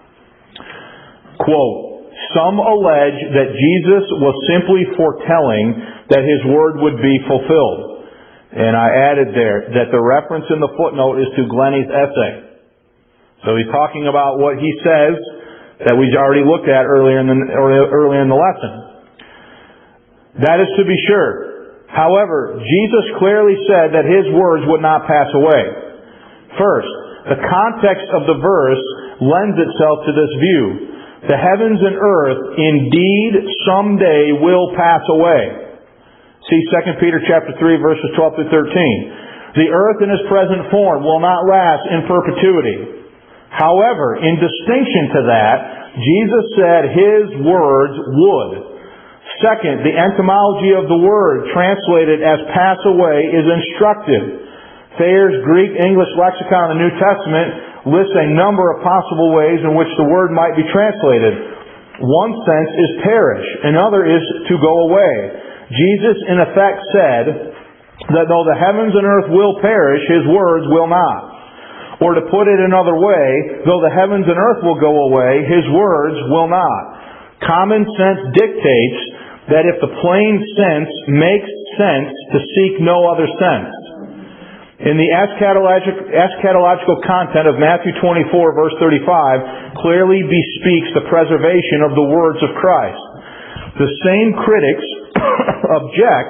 A: Quote, some allege that Jesus was simply foretelling that His Word would be fulfilled. And I added there that the reference in the footnote is to Glennie's essay. So he's talking about what he says that we already looked at earlier in the lesson. That is to be sure. However, Jesus clearly said that His words would not pass away. First, the context of the verse lends itself to this view. The heavens and earth indeed someday will pass away. See 2 Peter chapter 3 verses 12 through 13. The earth in its present form will not last in perpetuity. However, in distinction to that, Jesus said His words would. Second, the etymology of the word translated as pass away is instructive. Thayer's Greek-English lexicon of the New Testament lists a number of possible ways in which the word might be translated. One sense is perish, another is to go away. Jesus in effect said that though the heavens and earth will perish, His words will not. Or to put it another way, though the heavens and earth will go away, His words will not. Common sense dictates that if the plain sense makes sense, to seek no other sense. In the eschatological content of Matthew 24, verse 35, clearly bespeaks the preservation of the words of Christ. The same critics object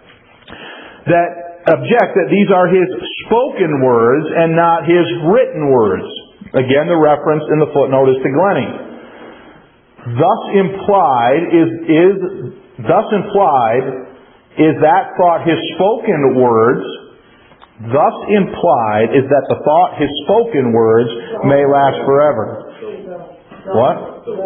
A: that these are His spoken words and not His written words. Again, the reference in the footnote is to Glenny. Thus implied is that thought His spoken words. Thus implied is that the thought His spoken words may last forever. What?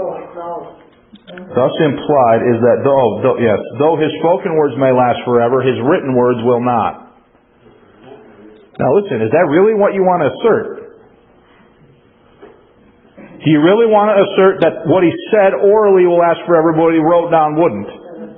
A: Thus implied is that though His spoken words may last forever, His written words will not. Now listen, is that really what you want to assert? Do you really want to assert that what He said orally will last forever, but what He wrote down wouldn't?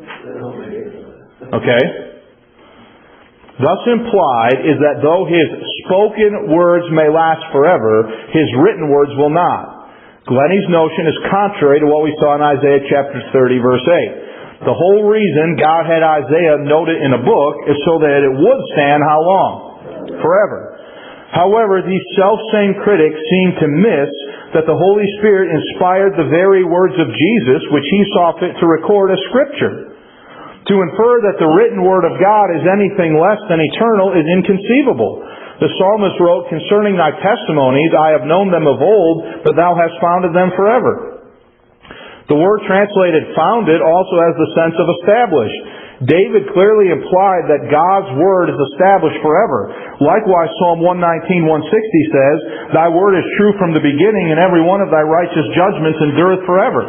A: Okay? Thus implied is that though His spoken words may last forever, His written words will not. Glenny's notion is contrary to what we saw in Isaiah chapter 30, verse 8. The whole reason God had Isaiah note it in a book is so that it would stand how long? Forever. However, these self-same critics seem to miss that the Holy Spirit inspired the very words of Jesus, which He saw fit to record as Scripture. To infer that the written Word of God is anything less than eternal is inconceivable. The psalmist wrote, "Concerning Thy testimonies, I have known them of old, but Thou hast founded them forever." The word translated "founded" also has the sense of established. David clearly implied that God's Word is established forever. Likewise, Psalm 119, 160 says, "Thy Word is true from the beginning, and every one of Thy righteous judgments endureth forever."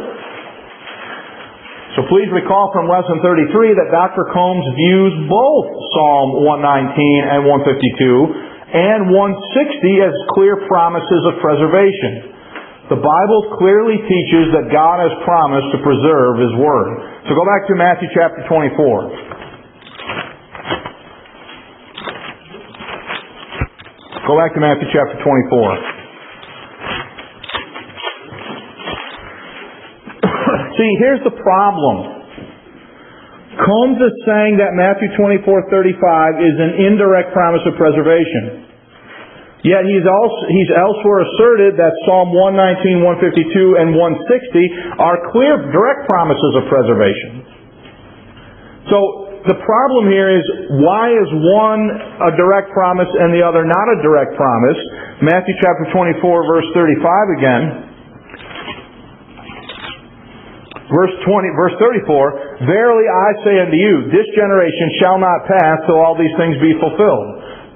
A: So please recall from Lesson 33 that Dr. Combs views both Psalm 119 and 152 and 160 as clear promises of preservation. The Bible clearly teaches that God has promised to preserve His Word. So go back to Matthew chapter 24. Go back to Matthew chapter 24. See, here's the problem. Combs is saying that Matthew 24:35 is an indirect promise of preservation. Yet he's elsewhere asserted that Psalm 119, 152, and 160 are clear, direct promises of preservation. So the problem here is, why is one a direct promise and the other not a direct promise? Matthew chapter 24, verse 35 again. Verse 34, "Verily I say unto you, this generation shall not pass till all these things be fulfilled."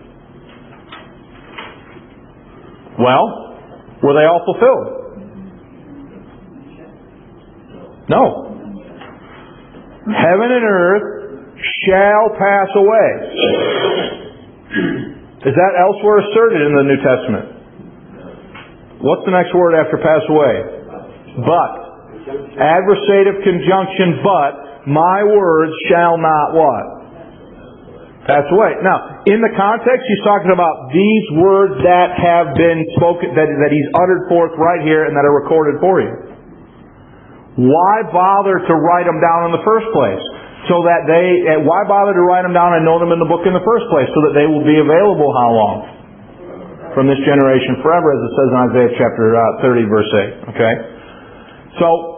A: Well, were they all fulfilled? No. Heaven and earth shall pass away. Is that elsewhere asserted in the New Testament? What's the next word after pass away? But. Adversative conjunction, but my words shall not what? Pass away. Now, in the context, he's talking about these words that have been spoken, that He's uttered forth right here and that are recorded for you. Why bother to write them down in the first place? Why bother to write them down and know them in the book in the first place? So that they will be available how long? From this generation forever, as it says in Isaiah chapter 30, verse 8. Okay? So,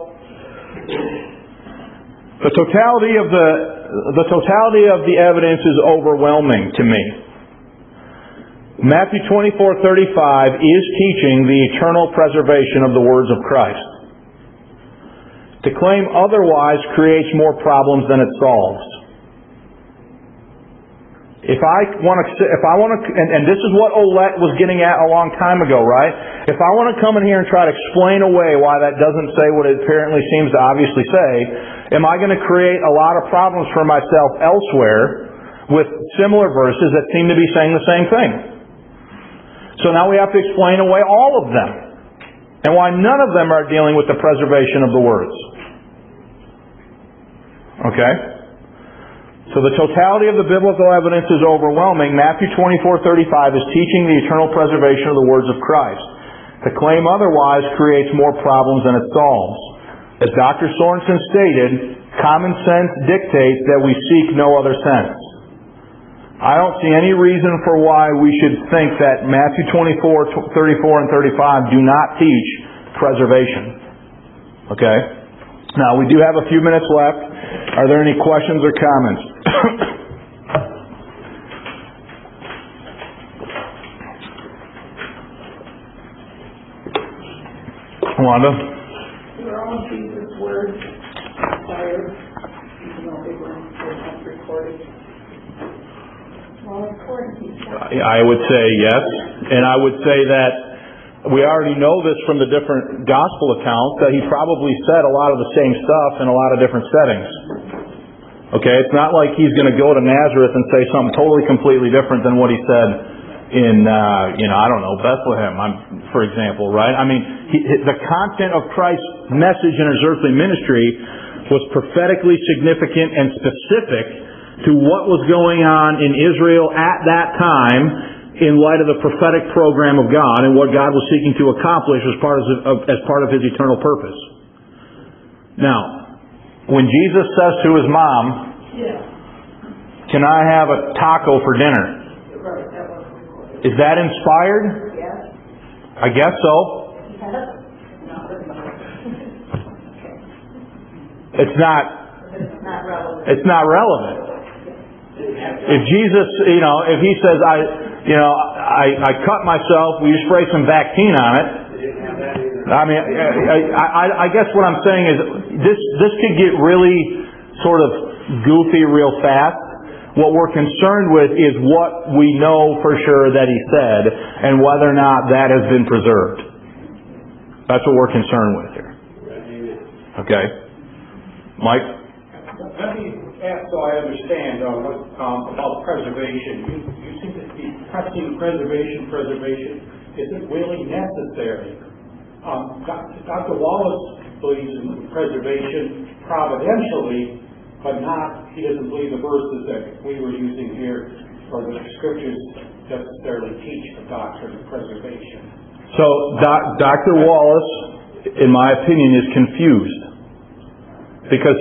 A: the totality of the evidence is overwhelming to me. Matthew 24:35 is teaching the eternal preservation of the words of Christ. To claim otherwise creates more problems than it solves. If I want to, and this is what Olette was getting at a long time ago, right? If I want to come in here and try to explain away why that doesn't say what it apparently seems to obviously say, am I going to create a lot of problems for myself elsewhere with similar verses that seem to be saying the same thing? So now we have to explain away all of them, and why none of them are dealing with the preservation of the words. Okay? So the totality of the biblical evidence is overwhelming. Matthew 24:35 is teaching the eternal preservation of the words of Christ. To claim otherwise creates more problems than it solves. As Dr. Sorensen stated, common sense dictates that we seek no other sense. I don't see any reason for why we should think that Matthew 24, 34, and 35 do not teach preservation. Okay? Now, we do have a few minutes left. Are there any questions or comments? Wanda?
D: Were all of Jesus' words inspired, even though they weren't recorded? Well, of course,
A: I would say yes. And I would say that we already know this from the different gospel accounts, that he probably said a lot of the same stuff in a lot of different settings. Okay? It's not like he's going to go to Nazareth and say something totally completely different than what he said in, Bethlehem, for example, right? I mean, the content of Christ's message in his earthly ministry was prophetically significant and specific to what was going on in Israel at that time in light of the prophetic program of God and what God was seeking to accomplish as part of his eternal purpose. Now, when Jesus says to his mom, "Can I have a taco for dinner?" Is that inspired?
D: Yes.
A: I guess so. It's not
D: relevant.
A: It's not relevant. If Jesus, if he says, I cut myself, will you spray some Bactine on it? I mean, I guess what I'm saying is this could get really sort of goofy real fast. What we're concerned with is what we know for sure that he said and whether or not that has been preserved. That's what we're concerned with here. Okay? Mike?
B: Let me ask so I understand about preservation. You seem to be pressing preservation. Is it really necessary? Dr. Wallace believes in preservation providentially, but he doesn't believe the verses that we were using here or the scriptures necessarily teach the doctrine of preservation.
A: So Dr. Wallace, in my opinion, is confused. Because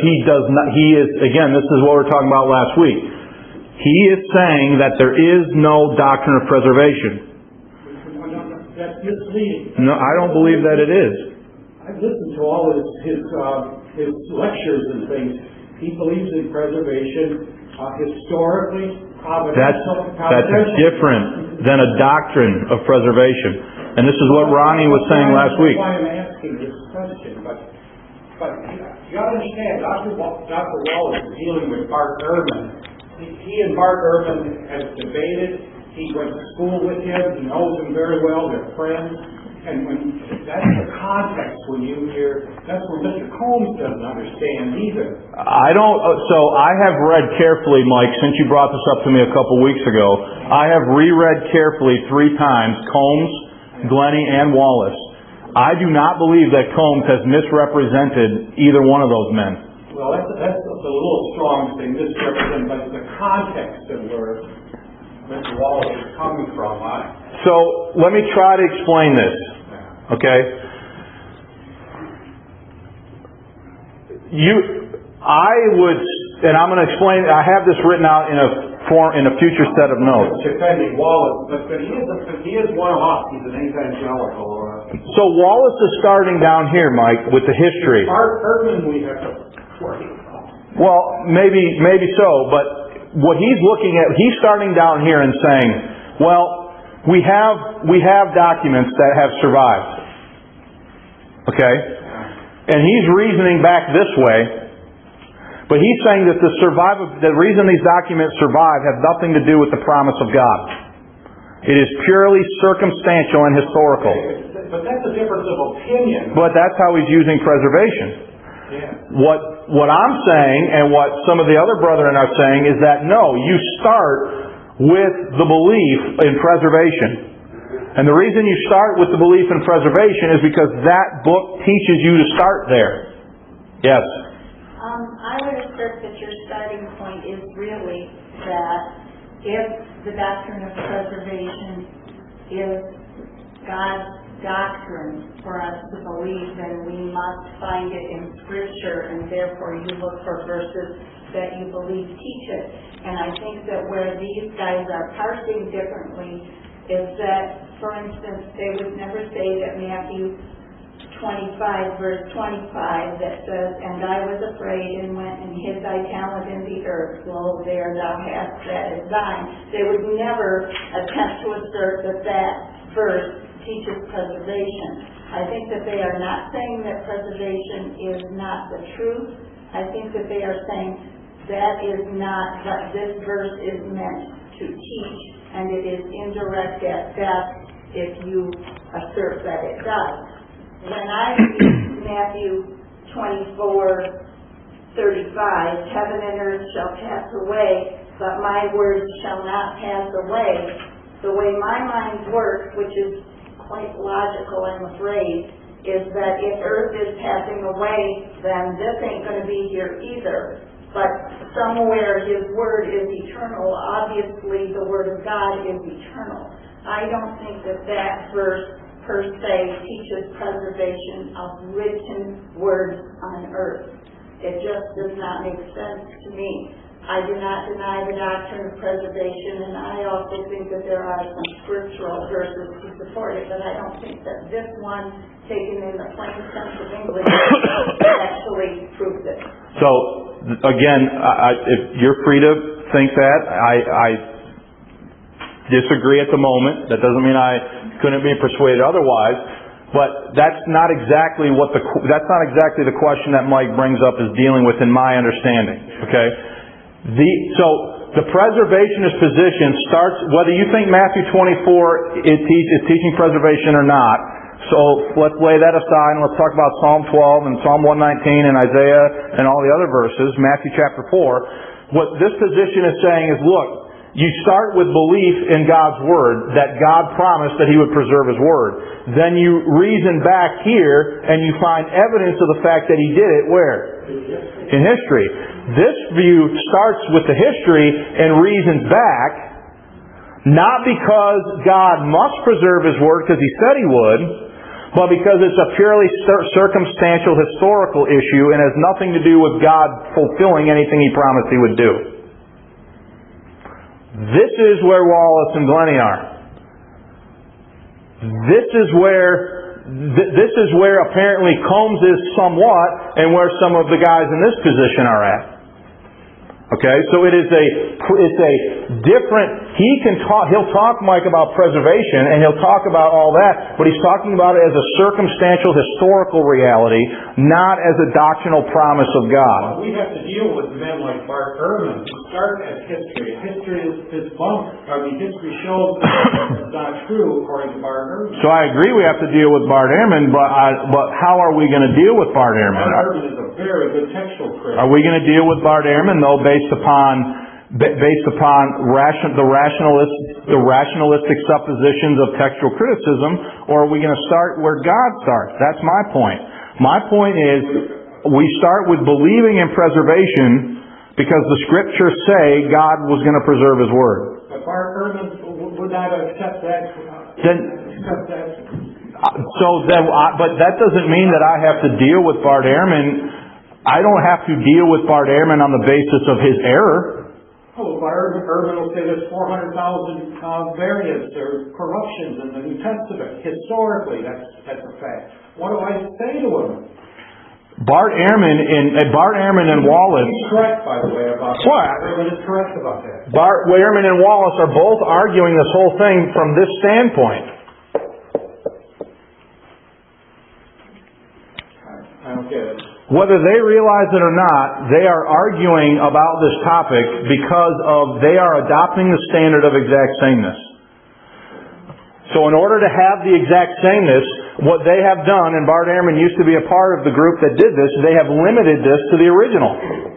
A: this is what we were talking about last week. He is saying that there is no doctrine of preservation.
B: That's misleading.
A: No, I don't believe that it is.
B: I've listened to all his lectures and things. He believes in preservation historically, providentially.
A: That's different than a doctrine of preservation. And this is what Ronnie was saying last week.
B: That's why I'm asking this question. But you got to understand, Dr. Wallace is dealing with Bart Ehrman. He and Bart Ehrman have debated. He went to school with him. He knows him very well. They're friends. And that's the context when you hear, that's where Mr. Combs doesn't understand either.
A: So I have read carefully, Mike, since you brought this up to me a couple weeks ago, I have reread carefully 3 times Combs, Glennie, and Wallace. I do not believe that Combs has misrepresented either one of those men.
B: Well, that's a little strong to say misrepresent, but the context of where Mr. Wallace is coming from.
A: So let me try to explain this. Okay? And I'm going to explain. I have this written out in a future set of notes.
B: Defending Wallace, but he is one of us. He's an evangelical.
A: So Wallace is starting down here, Mike, with the history.
B: Bart Ehrman, we have to worry about.
A: Well, maybe so, but what he's looking at, he's starting down here and saying, well, we have documents that have survived. Okay? And he's reasoning back this way, but he's saying that the reason these documents survive has nothing to do with the promise of God. It is purely circumstantial and historical.
B: But that's a difference of opinion.
A: But that's how he's using preservation.
B: Yeah.
A: What I'm saying, and what some of the other brethren are saying, is that no, you start with the belief in preservation. And the reason you start with the belief in preservation is because that book teaches you to start there. Yes?
C: I would assert that your starting point is really that if the doctrine of preservation is God's
E: doctrine for us to believe, then we must find it in Scripture, and therefore you look for verses that you believe teach it. And I think that where these guys are parsing differently is that, for instance, they would never say that Matthew 25, verse 25, that says, "And I was afraid and went and hid thy talent in the earth. Lo, there thou hast, that is thine." They would never attempt to assert that that verse teaches preservation. I think that they are not saying that preservation is not the truth. I think that they are saying that is not what this verse is meant to teach, and it is indirect at best if you assert that it does. When I read Matthew 24:35, "Heaven and earth shall pass away, but my words shall not pass away," the way my mind works, which is quite logical, I'm afraid, is that if earth is passing away, then this ain't going to be here either. But somewhere His Word is eternal. Obviously, the Word of God is eternal. I don't think that that verse per se teaches preservation of written words on earth. It just does not make sense to me. I do not deny the doctrine of preservation, and I also think that there are some scriptural verses to support it, but I don't think that this one, taken in the plain sense of English, actually proves it.
A: So, again, if you're free to think that. I disagree at the moment. That doesn't mean I couldn't be persuaded otherwise. But that's not exactly the question that Mike brings up as dealing with in my understanding. Okay? So the preservationist position starts, whether you think Matthew 24 is teaching preservation or not. So let's lay that aside and let's talk about Psalm 12 and Psalm 119 and Isaiah and all the other verses, Matthew chapter 4. What this position is saying is, look, you start with belief in God's Word, that God promised that He would preserve His Word. Then you reason back here and you find evidence of the fact that He did it where? In history. This view starts with the history and reasons back, not because God must preserve His Word because He said He would, but because it's a purely circumstantial historical issue and has nothing to do with God fulfilling anything He promised He would do. This is where Wallace and Glennie are. This is where apparently Combs is somewhat, and where some of the guys in this position are at. Okay, so it's a different. He'll talk, Mike, about preservation, and he'll talk about all that, but he's talking about it as a circumstantial, historical reality, not as a doctrinal promise of God.
B: We have to deal with men like Bart Ehrman who start as history. History is bunk. History shows that it's not true according to Bart Ehrman.
A: So I agree we have to deal with Bart Ehrman, but how are we going to deal with Bart Ehrman?
B: Bart Ehrman is a very good textual critic.
A: Are we going to deal with Bart Ehrman, though, based upon the rationalistic suppositions of textual criticism, or are we going to start where God starts? That's my point. My point is, we start with believing in preservation because the Scriptures say God was going to preserve His Word.
B: But Bart Ehrman would not accept that.
A: But that doesn't mean that I have to deal with Bart Ehrman. I don't have to deal with Bart Ehrman on the basis of his error.
B: Oh, Bart Ehrman will say there's 400,000 variants or corruptions in the New Testament. Historically, that's a fact. What do I say to him?
A: Bart Ehrman and Wallace.
B: He's correct, by the way, about that.
A: What?
B: Ehrman is correct about that.
A: Bart Ehrman and Wallace are both arguing this whole thing from this standpoint.
B: I don't get it.
A: Whether they realize it or not, they are arguing about this topic because they are adopting the standard of exact sameness. So in order to have the exact sameness, what they have done, and Bart Ehrman used to be a part of the group that did this, they have limited this to the original.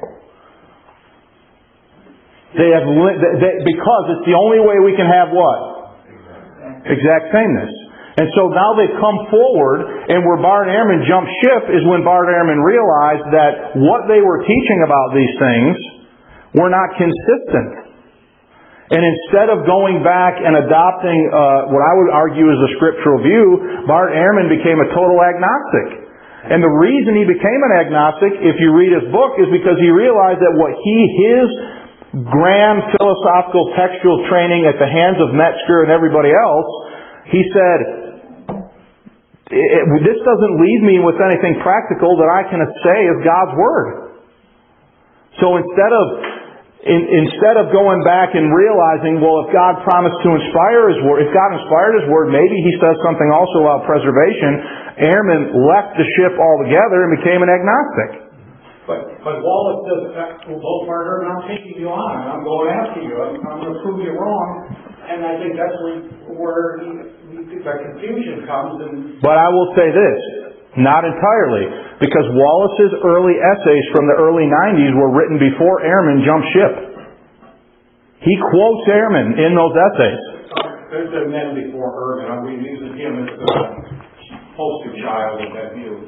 A: Because it's the only way we can have what? Exact sameness. And so now they've come forward, and where Bart Ehrman jumped ship is when Bart Ehrman realized that what they were teaching about these things were not consistent. And instead of going back and adopting what I would argue is a scriptural view, Bart Ehrman became a total agnostic. And the reason he became an agnostic, if you read his book, is because he realized that what his grand philosophical textual training at the hands of Metzger and everybody else, he said, this doesn't leave me with anything practical that I can say is God's Word. So instead of going back and realizing, well, if God promised to inspire His Word, if God inspired His Word, maybe He says something also about preservation. Ehrman left the ship altogether and became an agnostic.
B: But Wallace says, well, Bart Ehrman, I'm taking you on. I'm going after you. I'm going to prove you wrong. And I think that's where the confusion comes.
A: But I will say this, not entirely, because Wallace's early essays from the early 90s were written before Ehrman jumped ship. He quotes Ehrman in those essays.
B: There's been men before Ehrman. I'm using him as the poster child of that view.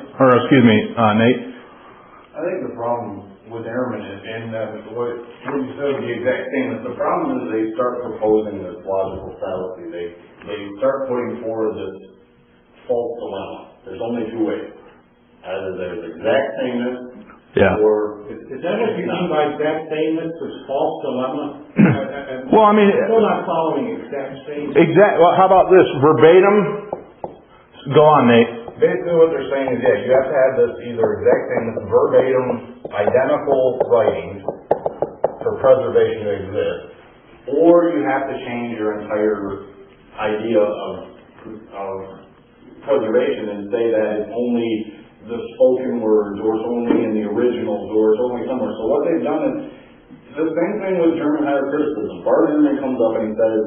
A: Nate?
F: I think the problem with Ehrman and what you said is the exact same. The problem is they start proposing this logical fallacy. They start putting forward this false dilemma. There's only two ways. Either there's exact sameness, or
B: is that what you mean by exact sameness? This false dilemma?
A: Well, I mean,
B: I'm still not following exact sameness.
A: Well, how about this? Verbatim. Go on, Nate.
F: Basically what they're saying is, you have to have this either exact sameness, verbatim, identical writings for preservation to exist, or you have to change your entire idea of preservation and say that it's only the spoken words, or it's only in the originals, or it's only somewhere. So what they've done is the same thing with German higher criticism. Bart Ehrman comes up and he says,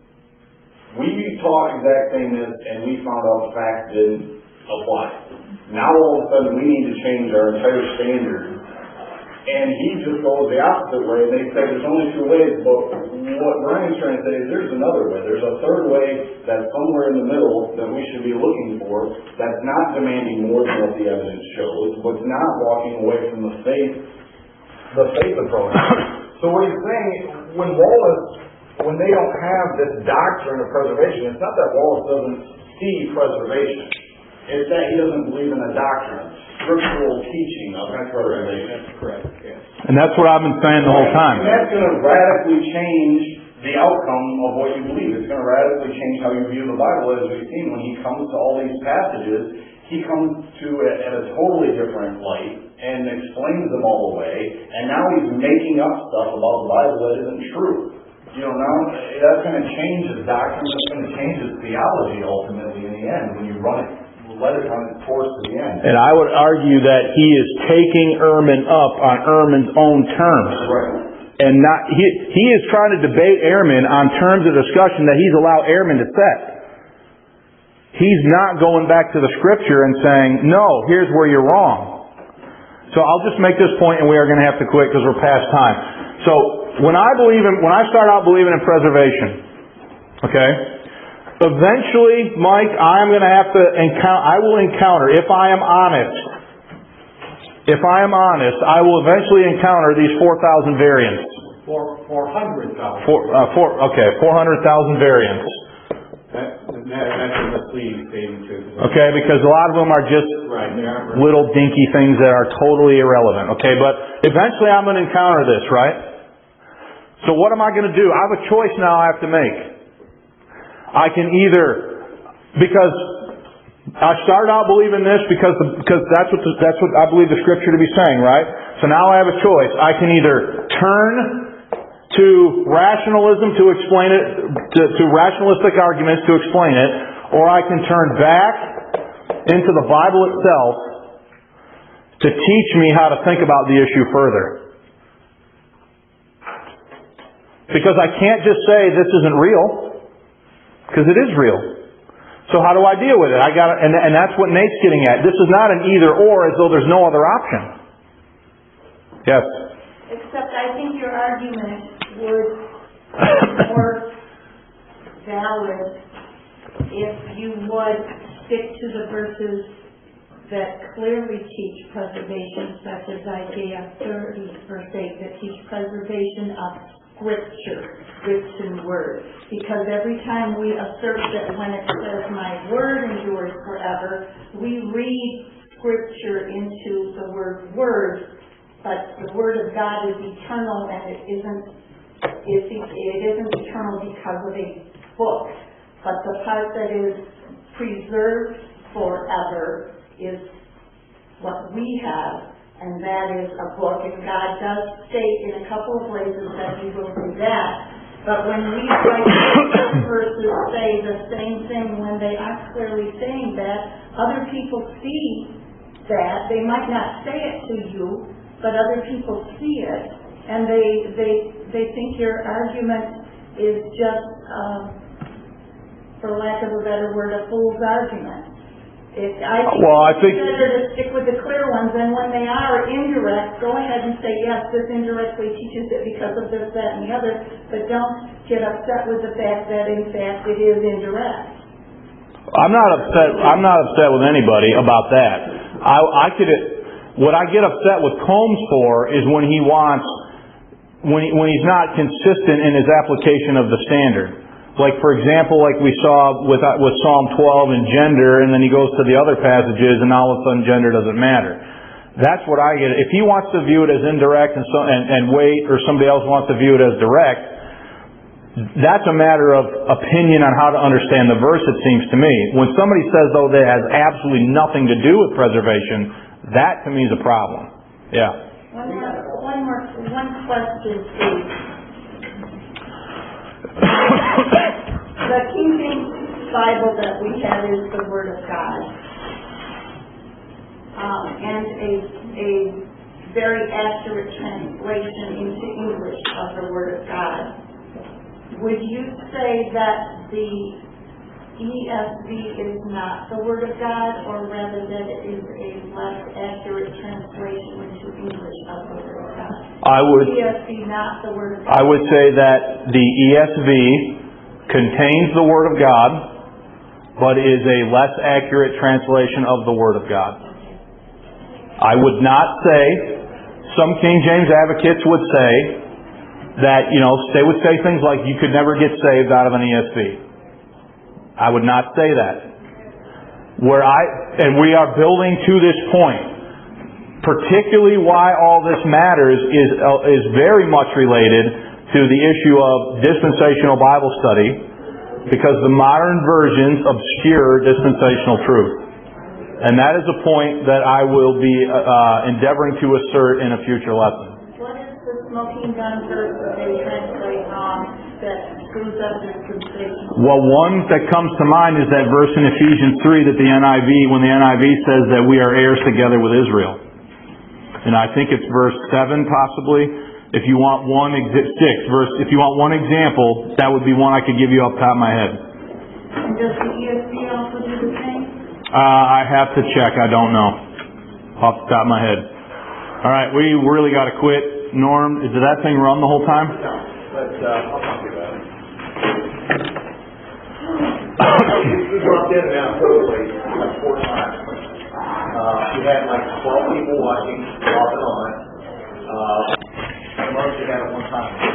F: we taught exact sameness and we found out the facts didn't apply. Now all of a sudden we need to change our entire standard. And he just goes the opposite way, and they say there's only two ways, but what Brian's trying to say is there's another way. There's a third way that's somewhere in the middle that we should be looking for, that's not demanding more than what the evidence shows, but not walking away from the faith approach. So what he's saying, when they don't have this doctrine of preservation, it's not that Wallace doesn't see preservation. It's that he doesn't believe in a doctrine, scriptural teaching of preservation.
B: That's correct, yes.
A: And that's what I've been saying the whole time.
F: And that's going to radically change the outcome of what you believe. It's going to radically change how you view the Bible. As we've seen, when he comes to all these passages, he comes to it at a totally different light and explains them all away. And now he's making up stuff about the Bible that isn't true. Now that's going to change his doctrine. It's going to change his theology ultimately in the end when you let it run its course to the end.
A: And I would argue that he is taking Ehrman up on Ehrman's own terms.
F: Right.
A: And he is trying to debate Ehrman on terms of discussion that he's allowed Ehrman to set. He's not going back to the Scripture and saying, no, here's where you're wrong. So I'll just make this point and we are going to have to quit because we're past time. So when I start out believing in preservation, okay, eventually, Mike, I will encounter, if I am honest, I will eventually encounter these 4,000 variants.
B: 400,000.
A: 400,000 variants.
B: That's a misleading statement too.
A: Okay, because a lot of them are just little dinky things that are totally irrelevant. Okay, but eventually I'm going to encounter this, right? So what am I going to do? I have a choice now I have to make. I can either, because I started out believing this because that's what I believe the Scripture to be saying, right? So now I have a choice. I can either turn to rationalism to explain it, to rationalistic arguments to explain it, or I can turn back into the Bible itself to teach me how to think about the issue further. Because I can't just say this isn't real. Because it is real. So how do I deal with it? And that's what Nate's getting at. This is not an either or as though there's no other option. Yes?
E: Except I think your argument would be more valid if you would stick to the verses that clearly teach preservation, such as Isaiah 30, verse 8, that teach preservation of Scripture, written word. Because every time we assert that when it says my word endures forever, we read Scripture into the word word, but the Word of God is eternal, and it isn't eternal because of a book. But the part that is preserved forever is what we have, and that is a book. And God does state in a couple of places that He will do that. But when we write verses say the same thing when they aren't clearly saying that, other people see that. They might not say it to you, but other people see it, and they think your argument is just, for lack of a better word, a fool's argument. I think it's better to stick with the clear ones, and when they are indirect, go ahead and say, yes, this indirectly teaches it because of this, that, and the other, but don't get upset with the fact that, in fact, it is indirect.
A: I'm not upset with anybody about that. What I get upset with Combs for is when he wants, when he's not consistent in his application of the standard. Like, for example, like we saw with Psalm 12 and gender, and then he goes to the other passages, and all of a sudden gender doesn't matter. That's what I get. If he wants to view it as indirect and wait, or somebody else wants to view it as direct, that's a matter of opinion on how to understand the verse, it seems to me. When somebody says, though, that has absolutely nothing to do with preservation, that to me is a problem. Yeah.
E: One question, please. The King James Bible that we have is the Word of God, and a very accurate translation into English of the Word of God. Would you say that the ESV is not the Word of God, or rather that it is a less accurate translation into English of the Word of God? ESV not the Word of God?
A: I would say that the ESV contains the Word of God, but is a less accurate translation of the Word of God. I would not say, some King James advocates would say that, they would say things like you could never get saved out of an ESV. I would not say that. And we are building to this point. Particularly why all this matters is very much related to the issue of dispensational Bible study, because the modern versions obscure dispensational truth. And that is a point that I will be endeavoring to assert in a future lesson.
E: What is the smoking gun verse that they translate wrong that screws up dispensation?
A: Well, one that comes to mind is that verse in Ephesians 3 that when the NIV says that we are heirs together with Israel. And I think it's verse 7 possibly. If you want if you want one example, that would be one I could give you off the top of my head.
E: And does the ESV also do the same?
A: I have to check. I don't know off the top of my head. All right, we really got to quit. Norm, did that thing run the whole time?
B: No, but I'll talk to you about it. We dropped in and out totally like 4 times. We had like 12 people watching off and on. The most we had at one time.